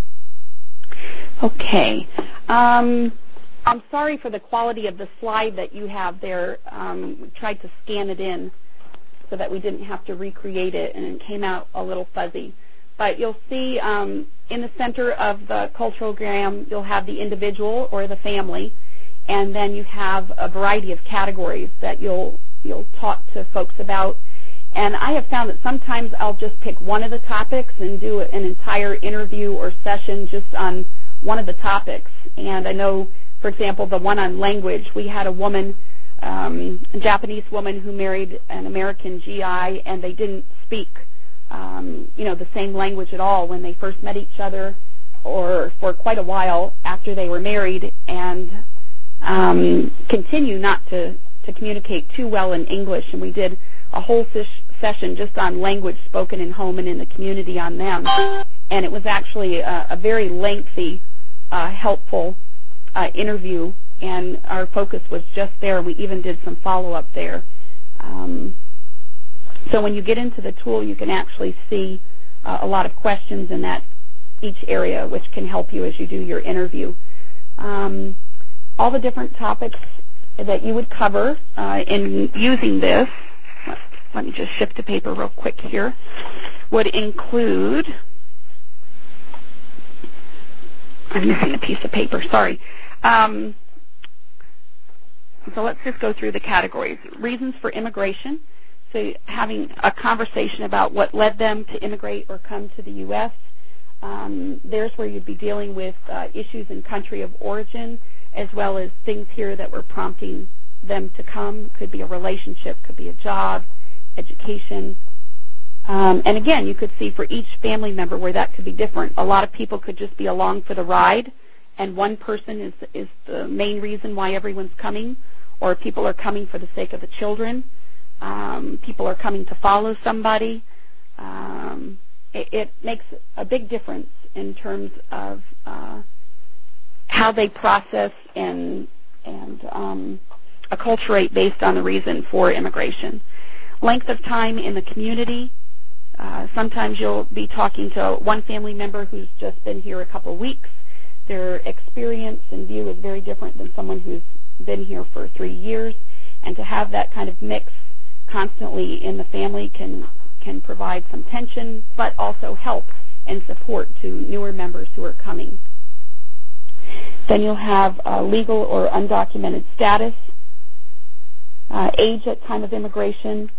B: Okay. I'm sorry for the quality of the slide that you have there. We tried to scan it in so that we didn't have to recreate it, and it came out a little fuzzy. But you'll see in the center of the Culturalgram, you'll have the individual or the family, and then you have a variety of categories that you'll talk to folks about. And I have found that sometimes I'll just pick one of the topics and do an entire interview or session just on one of the topics. And I know, for example, the one on language, we had a woman, a Japanese woman who married an American GI, and they didn't speak, the same language at all when they first met each other, or for quite a while after they were married, and continue not to communicate too well in English. And we did a whole session just on language spoken in home and in the community on them. And it was actually a very lengthy, helpful interview, and our focus was just there. We even did some follow-up there. So when you get into the tool, you can actually see a lot of questions in that each area, which can help you as you do your interview. All the different topics that you would cover in using this. Let's let me just shift to paper real quick here, would include, I'm missing a piece of paper, sorry. So let's just go through the categories. Reasons for immigration, so having a conversation about what led them to immigrate or come to the U.S. There's where you'd be dealing with issues in country of origin, as well as things here that were prompting them to come. Could be a relationship, could be a job, education. And again, you could see for each family member where that could be different. A lot of people could just be along for the ride, and one person is the main reason why everyone's coming, or people are coming for the sake of the children. People are coming to follow somebody. It makes a big difference in terms of how they process and acculturate based on the reason for immigration. Length of time in the community. Sometimes you'll be talking to one family member who's just been here a couple weeks. Their experience and view is very different than someone who's been here for 3 years. And to have that kind of mix constantly in the family can provide some tension, but also help and support to newer members who are coming. Then you'll have legal or undocumented status, age at time of immigration.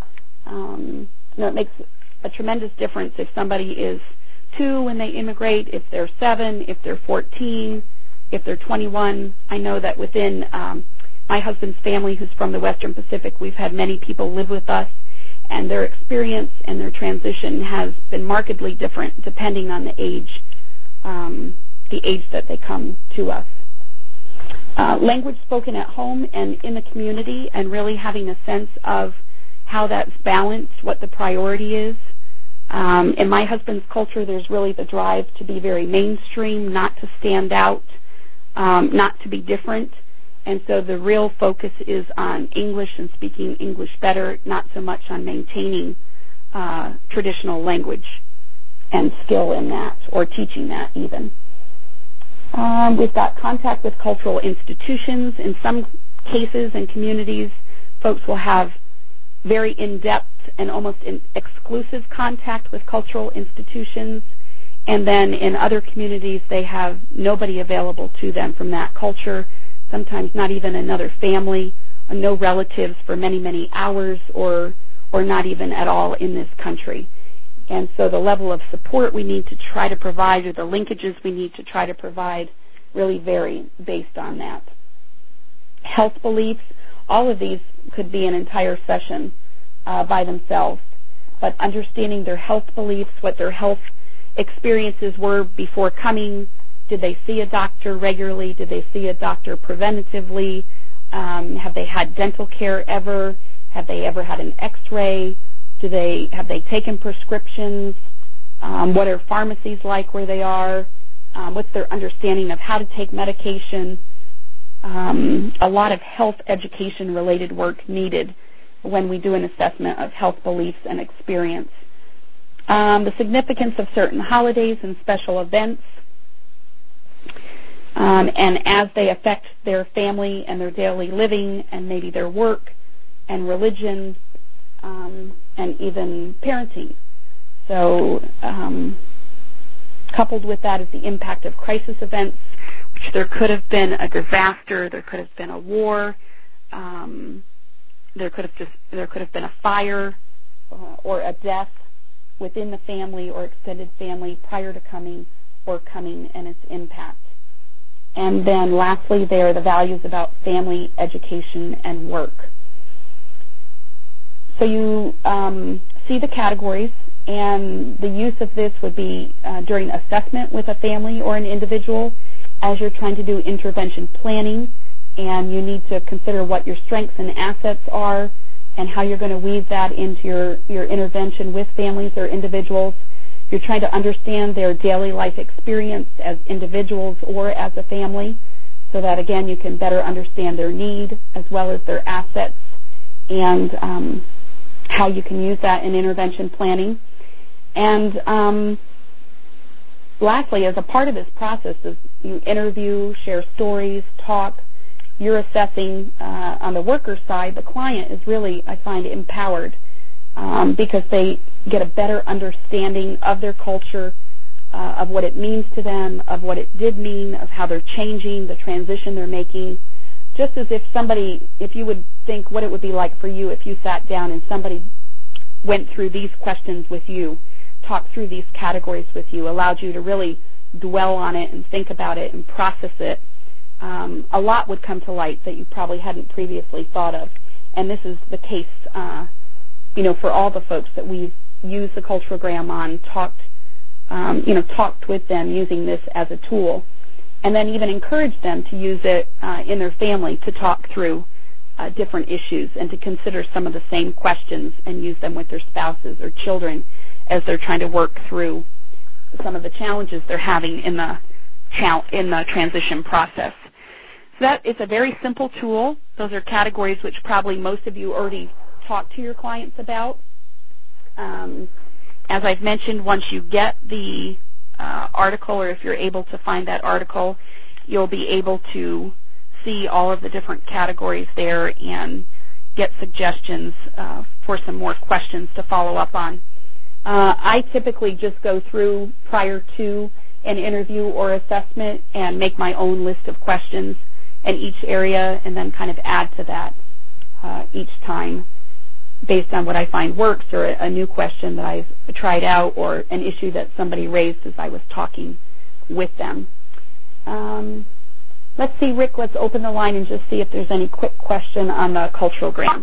B: It makes a tremendous difference if somebody is 2 when they immigrate, if they're 7, if they're 14, if they're 21. I know that within my husband's family, who's from the Western Pacific, we've had many people live with us, and their experience and their transition has been markedly different depending on the age that they come to us. Language spoken at home and in the community, and really having a sense of how that's balanced, what the priority is. In my husband's culture, there's really the drive to be very mainstream, not to stand out, not to be different. And so the real focus is on English and speaking English better, not so much on maintaining traditional language and skill in that, or teaching that even. We've got contact with cultural institutions. In some cases and communities, folks will have very in-depth and almost exclusive contact with cultural institutions. And then in other communities, they have nobody available to them from that culture, sometimes not even another family, no relatives for many, many hours, or not even at all in this country. And so the level of support we need to try to provide, or the linkages we need to try to provide, really vary based on that. Health beliefs, all of these could be an entire session by themselves. But understanding their health beliefs, what their health experiences were before coming. Did they see a doctor regularly? Did they see a doctor preventatively? Have they had dental care ever? Have they ever had an x-ray? Have they taken prescriptions? What are pharmacies like where they are? What's their understanding of how to take medication? A lot of health education related work needed when we do an assessment of health beliefs and experience. The significance of certain holidays and special events, and as they affect their family and their daily living and maybe their work and religion, and even parenting. So coupled with that is the impact of crisis events, which there could have been a disaster, there could have been a war, there could have been a fire or a death within the family or extended family prior to coming or coming, and its impact. And then lastly, there are the values about family, education, and work. So you see the categories, and the use of this would be during assessment with a family or an individual as you're trying to do intervention planning, and you need to consider what your strengths and assets are and how you're going to weave that into your intervention with families or individuals. You're trying to understand their daily life experience as individuals or as a family, so that, again, you can better understand their need as well as their assets, and how you can use that in intervention planning. And lastly, as a part of this process, is you interview, share stories, talk. You're assessing on the worker side. The client is really, I find, empowered because they get a better understanding of their culture, of what it means to them, of what it did mean, of how they're changing, the transition they're making. Just as if you would think what it would be like for you if you sat down and somebody went through these questions with you, talked through these categories with you, allowed you to really dwell on it and think about it and process it, a lot would come to light that you probably hadn't previously thought of. And this is the case, for all the folks that we've used the Culturegram on, talked with them using this as a tool, and then even encouraged them to use it in their family to talk through different issues and to consider some of the same questions and use them with their spouses or children as they're trying to work through some of the challenges they're having in the transition process. So that it's a very simple tool. Those are categories which probably most of you already talked to your clients about. As I've mentioned, once you get the article, or if you're able to find that article, you'll be able to see all of the different categories there and get suggestions for some more questions to follow up on. I typically just go through prior to an interview or assessment and make my own list of questions in each area and then kind of add to that each time based on what I find works or a new question that I've tried out or an issue that somebody raised as I was talking with them. Let's see, Rick, let's open the line and just see if there's any quick question on the Culturegram.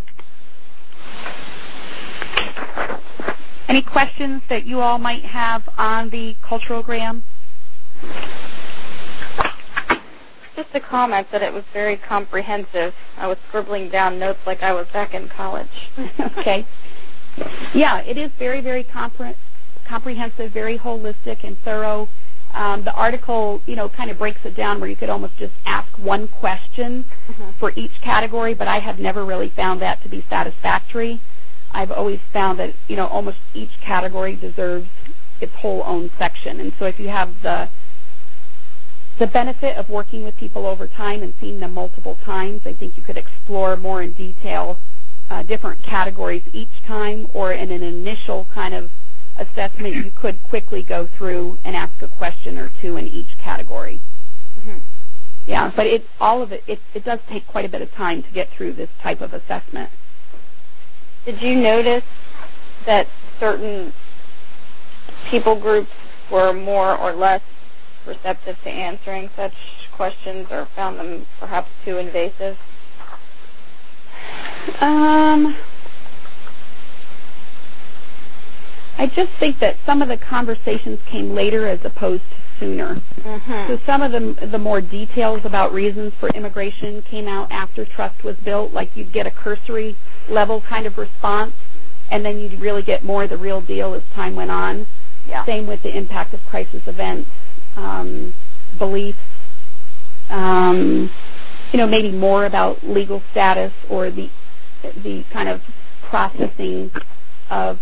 B: Any questions that you all might have on the Culturegram?
M: Just a comment that it was very comprehensive. I was scribbling down notes like I was back in college.
B: Okay. Yeah, it is very, very comprehensive, very holistic and thorough. The article, kind of breaks it down where you could almost just ask one question for each category, but I have never really found that to be satisfactory. I've always found that, almost each category deserves its whole own section. And so if you have the benefit of working with people over time and seeing them multiple times, I think you could explore more in detail different categories each time, or in an initial kind of assessment, you could quickly go through and ask a question or two in each category. Mm-hmm. Yeah, but it does take quite a bit of time to get through this type of assessment.
M: Did you notice that certain people groups were more or less receptive to answering such questions, or found them perhaps too invasive?
B: I just think that some of the conversations came later as opposed to sooner. Mm-hmm. So some of the more details about reasons for immigration came out after trust was built, like you'd get a cursory level kind of response, and then you'd really get more of the real deal as time went on. Yeah. Same with the impact of crisis events, beliefs, maybe more about legal status or the kind of processing of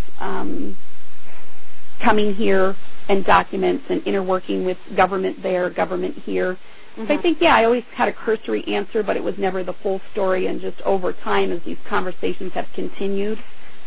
B: coming here and documents and interworking with government there, government here. Mm-hmm. So I think, I always had a cursory answer, but it was never the full story. And just over time, as these conversations have continued,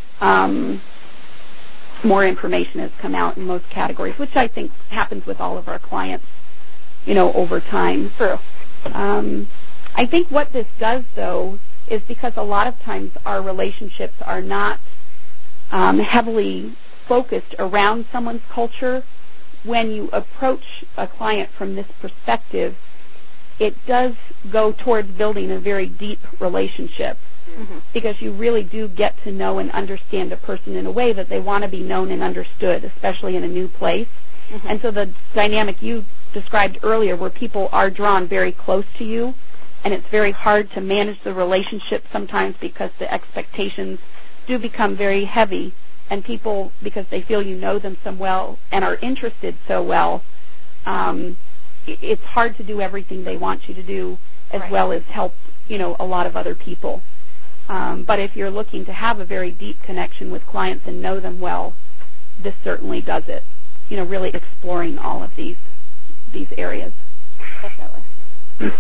B: more information has come out in most categories, which I think happens with all of our clients, over time.
M: True.
B: I think what this does, though, is because a lot of times our relationships are not heavily focused around someone's culture. When you approach a client from this perspective, it does go towards building a very deep relationship, mm-hmm. because you really do get to know and understand a person in a way that they want to be known and understood, especially in a new place. Mm-hmm. And so the dynamic you described earlier, where people are drawn very close to you, and it's very hard to manage the relationship sometimes because the expectations do become very heavy, and people, because they feel you know them so well and are interested so well, it's hard to do everything they want you to do, as right. well as help, a lot of other people. But if you're looking to have a very deep connection with clients and know them well, this certainly does it. Really exploring all of these areas.
M: Definitely.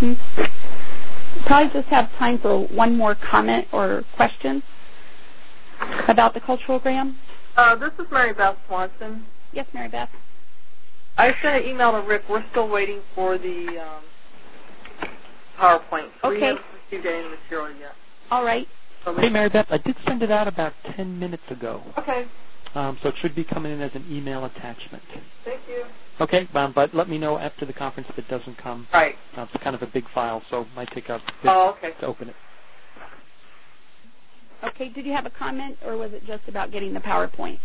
B: Mm-hmm. Probably just have time for one more comment or question. About the culturalgram?
D: This is Mary Beth Swanson.
B: Yes, Mary Beth.
D: I sent an email to Rick. We're still waiting for the PowerPoint. So we haven't received any of the material yet.
B: All right.
A: Hey, Mary Beth, I did send it out about 10 minutes ago.
D: Okay.
A: So it should be coming in as an email attachment.
D: Thank you.
A: Okay, but let me know after the conference if it doesn't come.
D: Right.
A: It's kind of a big file, so it might take a bit to open it.
B: Okay, did you have a comment, or was it just about getting the PowerPoint?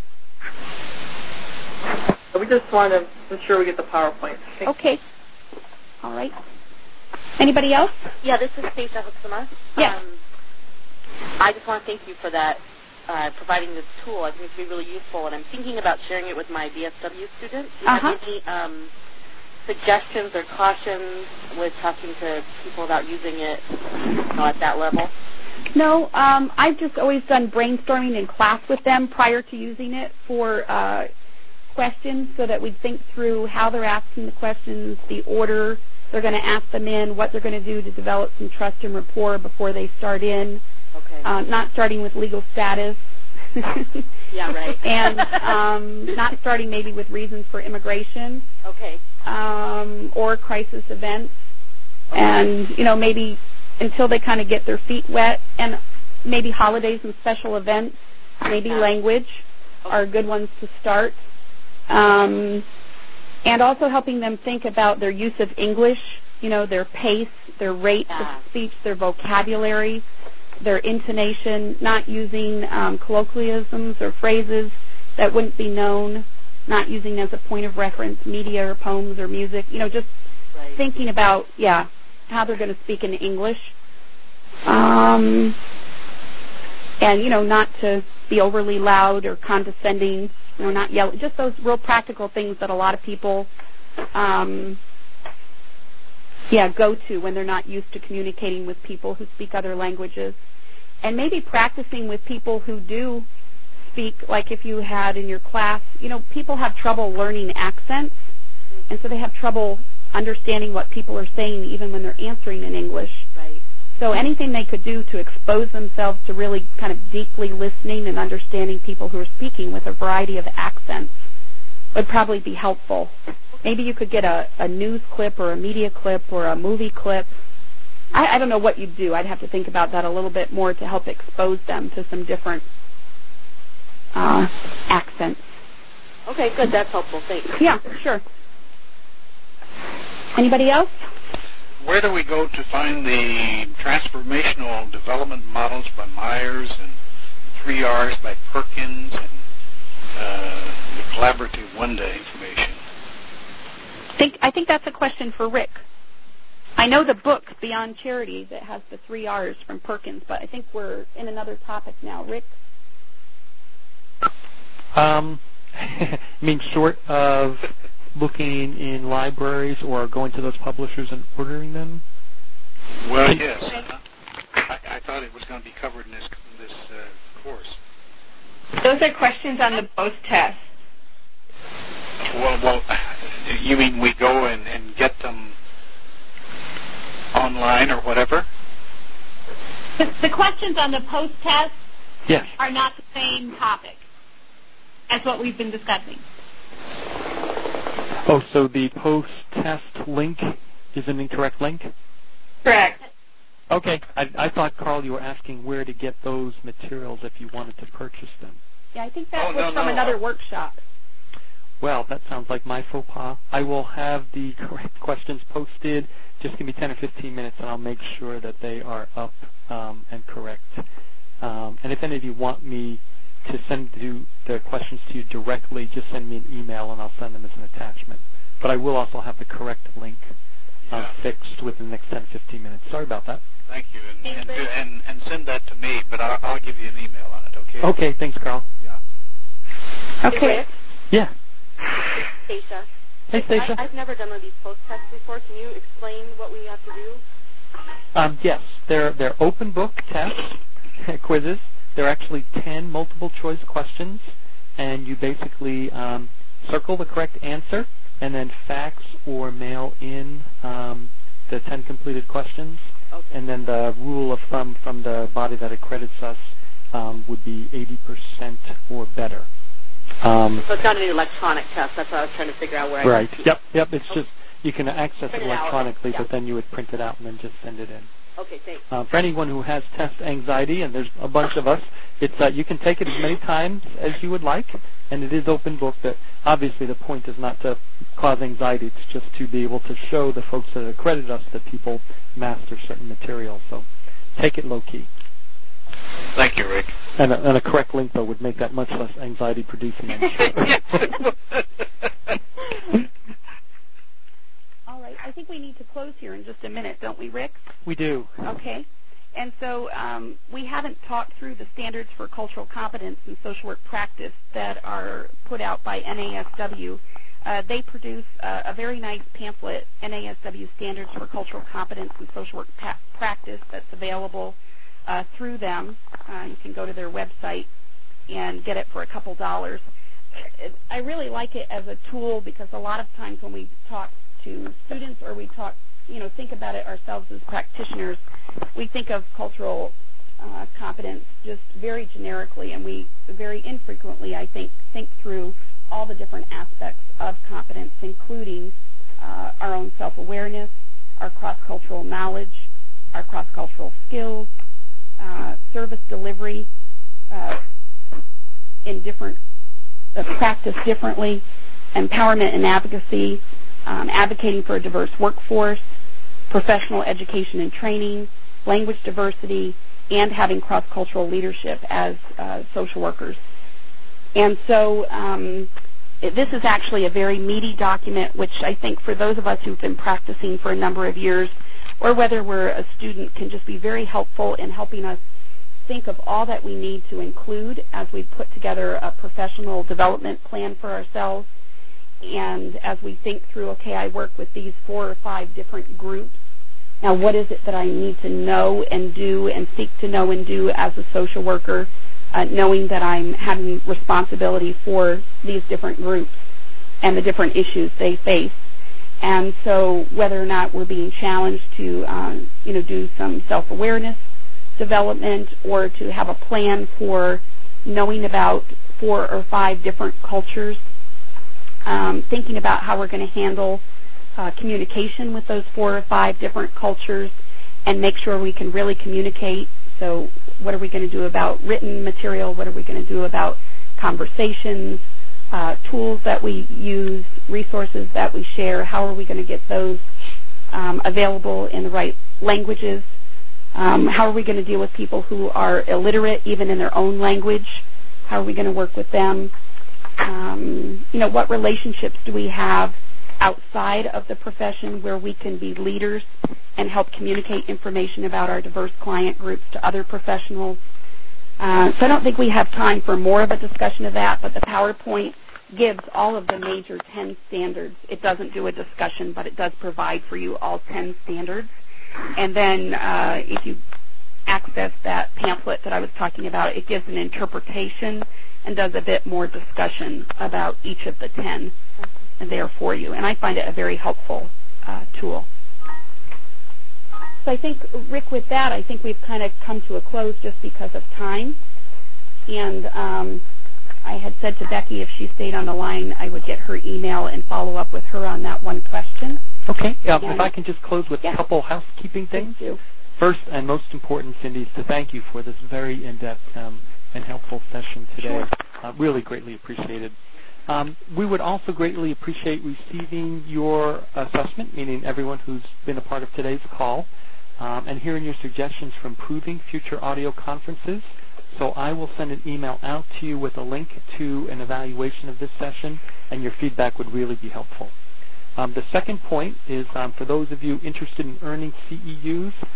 D: We just want to ensure we get the PowerPoint.
B: Okay. All right. Anybody else?
K: Yeah, this is Stacia Huxama.
B: Yes.
K: I just want to thank you for that, providing this tool. I think it's going to be really useful, and I'm thinking about sharing it with my BSW students. Do you have any suggestions or cautions with talking to people about using it at that level?
B: No, I've just always done brainstorming in class with them prior to using it for questions so that we think through how they're asking the questions, the order they're going to ask them in, what they're going to do to develop some trust and rapport before they start in.
K: Okay.
B: Not starting with legal status.
K: Yeah, right.
B: And not starting maybe with reasons for immigration.
K: Okay.
B: Or crisis events. Okay. And, maybe until they kind of get their feet wet, and maybe holidays and special events, maybe language are good ones to start. And also helping them think about their use of English, their pace, their rates of speech, their vocabulary, their intonation, not using colloquialisms or phrases that wouldn't be known, not using as a point of reference media or poems or music, just thinking about, how they're going to speak in English. And, not to be overly loud or condescending, not yelling, just those real practical things that a lot of people, go to when they're not used to communicating with people who speak other languages. And maybe practicing with people who do speak, like if you had in your class, people have trouble learning accents, and so they have trouble understanding what people are saying even when they're answering in English.
K: Right.
B: So anything they could do to expose themselves to really kind of deeply listening and understanding people who are speaking with a variety of accents would probably be helpful. Maybe you could get a news clip or a media clip or a movie clip. I don't know what you'd do. I'd have to think about that a little bit more to help expose them to some different accents.
K: Okay, good. That's helpful. Thanks.
B: Yeah, sure. Anybody else?
C: Where do we go to find the transformational development models by Myers and 3 R's by Perkins and the collaborative one-day information?
B: I think that's a question for Rick. I know the book Beyond Charity that has the 3 R's from Perkins, but I think we're in another topic now. Rick?
A: You mean short of looking in libraries or going to those publishers and ordering them?
C: Well, yes. I thought it was going to be covered in this course.
F: Those are questions on the post test.
C: Well, you mean we go and get them online or whatever?
I: The questions on the post test
A: Yes.
I: are not the same topic as what we've been discussing.
A: Oh, so the post-test link is an incorrect link?
F: Correct.
A: Okay. I thought, Carl, you were asking where to get those materials if you wanted to purchase them.
B: Yeah, I think that was from another workshop.
A: Well, that sounds like my faux pas. I will have the correct questions posted. Just give me 10 or 15 minutes, and I'll make sure that they are up and correct. And if any of you want me to send the questions to you directly, just send me an email, and I'll send them as an attachment. But I will also have the correct link fixed within the next 10 or 15 minutes. Sorry about that.
C: Thank you. And send that to me, but I'll give you an email on it, okay?
A: Okay. Thanks, Carl.
C: Yeah.
B: Okay.
A: Yeah.
K: Stacia.
A: Hey, Stacia.
K: I've never done one of these post tests before. Can you explain what we have to do?
A: Yes. They're open book tests, quizzes. They're actually 10 multiple choice questions, and you basically circle the correct answer and then fax or mail in the 10 completed questions.
K: Okay.
A: And then the rule of thumb from the body that accredits us would be 80% or better.
K: So it's not an electronic test. That's what I was trying to figure out where
A: Right.
K: I got to.
A: Yep. It's just you can access it electronically,
K: yeah.
A: but then you would print it out and then just send it in.
K: Okay, thanks.
A: For anyone who has test anxiety, and there's a bunch of us, it's you can take it as many times as you would like, and it is open book. That obviously the point is not to cause anxiety; it's just to be able to show the folks that accredit us that people master certain material. So take it low key.
C: Thank you, Rick.
A: And a correct link though would make that much less anxiety producing, I'm sure.
B: All right. I think we need to close here in just a minute, don't we, Rick?
A: We do.
B: Okay. And so we haven't talked through the standards for cultural competence and social work practice that are put out by NASW. They produce a very nice pamphlet, NASW Standards for Cultural Competence and Social Work Practice, that's available through them. You can go to their website and get it for a couple dollars. I really like it as a tool because a lot of times when we talk to students or we talk, think about it ourselves as practitioners, we think of cultural competence just very generically, and we very infrequently, I think through all the different aspects of competence, including our own self-awareness, our cross-cultural knowledge, our cross-cultural skills, service delivery in different practice differently, empowerment and advocacy, advocating for a diverse workforce, professional education and training, language diversity, and having cross-cultural leadership as social workers. And so this is actually a very meaty document, which I think for those of us who've been practicing for a number of years, or whether we're a student, can just be very helpful in helping us think of all that we need to include as we put together a professional development plan for ourselves. And as we think through, okay, I work with these 4 or 5 different groups. Now, what is it that I need to know and do and seek to know and do as a social worker, knowing that I'm having responsibility for these different groups and the different issues they face? And so whether or not we're being challenged to, do some self-awareness development or to have a plan for knowing about 4 or 5 different cultures, thinking about how we're going to handle communication with those 4 or 5 different cultures and make sure we can really communicate. So what are we going to do about written material? What are we going to do about conversations, tools that we use, resources that we share? How are we going to get those available in the right languages? How are we going to deal with people who are illiterate even in their own language? How are we going to work with them? What relationships do we have outside of the profession where we can be leaders and help communicate information about our diverse client groups to other professionals? So I don't think we have time for more of a discussion of that, but the PowerPoint gives all of the major 10 standards. It doesn't do a discussion, but it does provide for you all 10 standards. And then if you access that pamphlet that I was talking about, it gives an interpretation and does a bit more discussion about each of the 10 there for you. And I find it a very helpful tool. So I think, Rick, with that, I think we've kind of come to a close just because of time. And I had said to Becky if she stayed on the line, I would get her email and follow up with her on that one question.
A: Okay. If I can just close with a couple housekeeping things. First and most important, Cindy, is to thank you for this very in-depth and helpful session today.
B: Sure.
A: Really greatly appreciated. We would also greatly appreciate receiving your assessment, meaning everyone who's been a part of today's call, and hearing your suggestions for improving future audio conferences. So I will send an email out to you with a link to an evaluation of this session, and your feedback would really be helpful. The second point is for those of you interested in earning CEUs,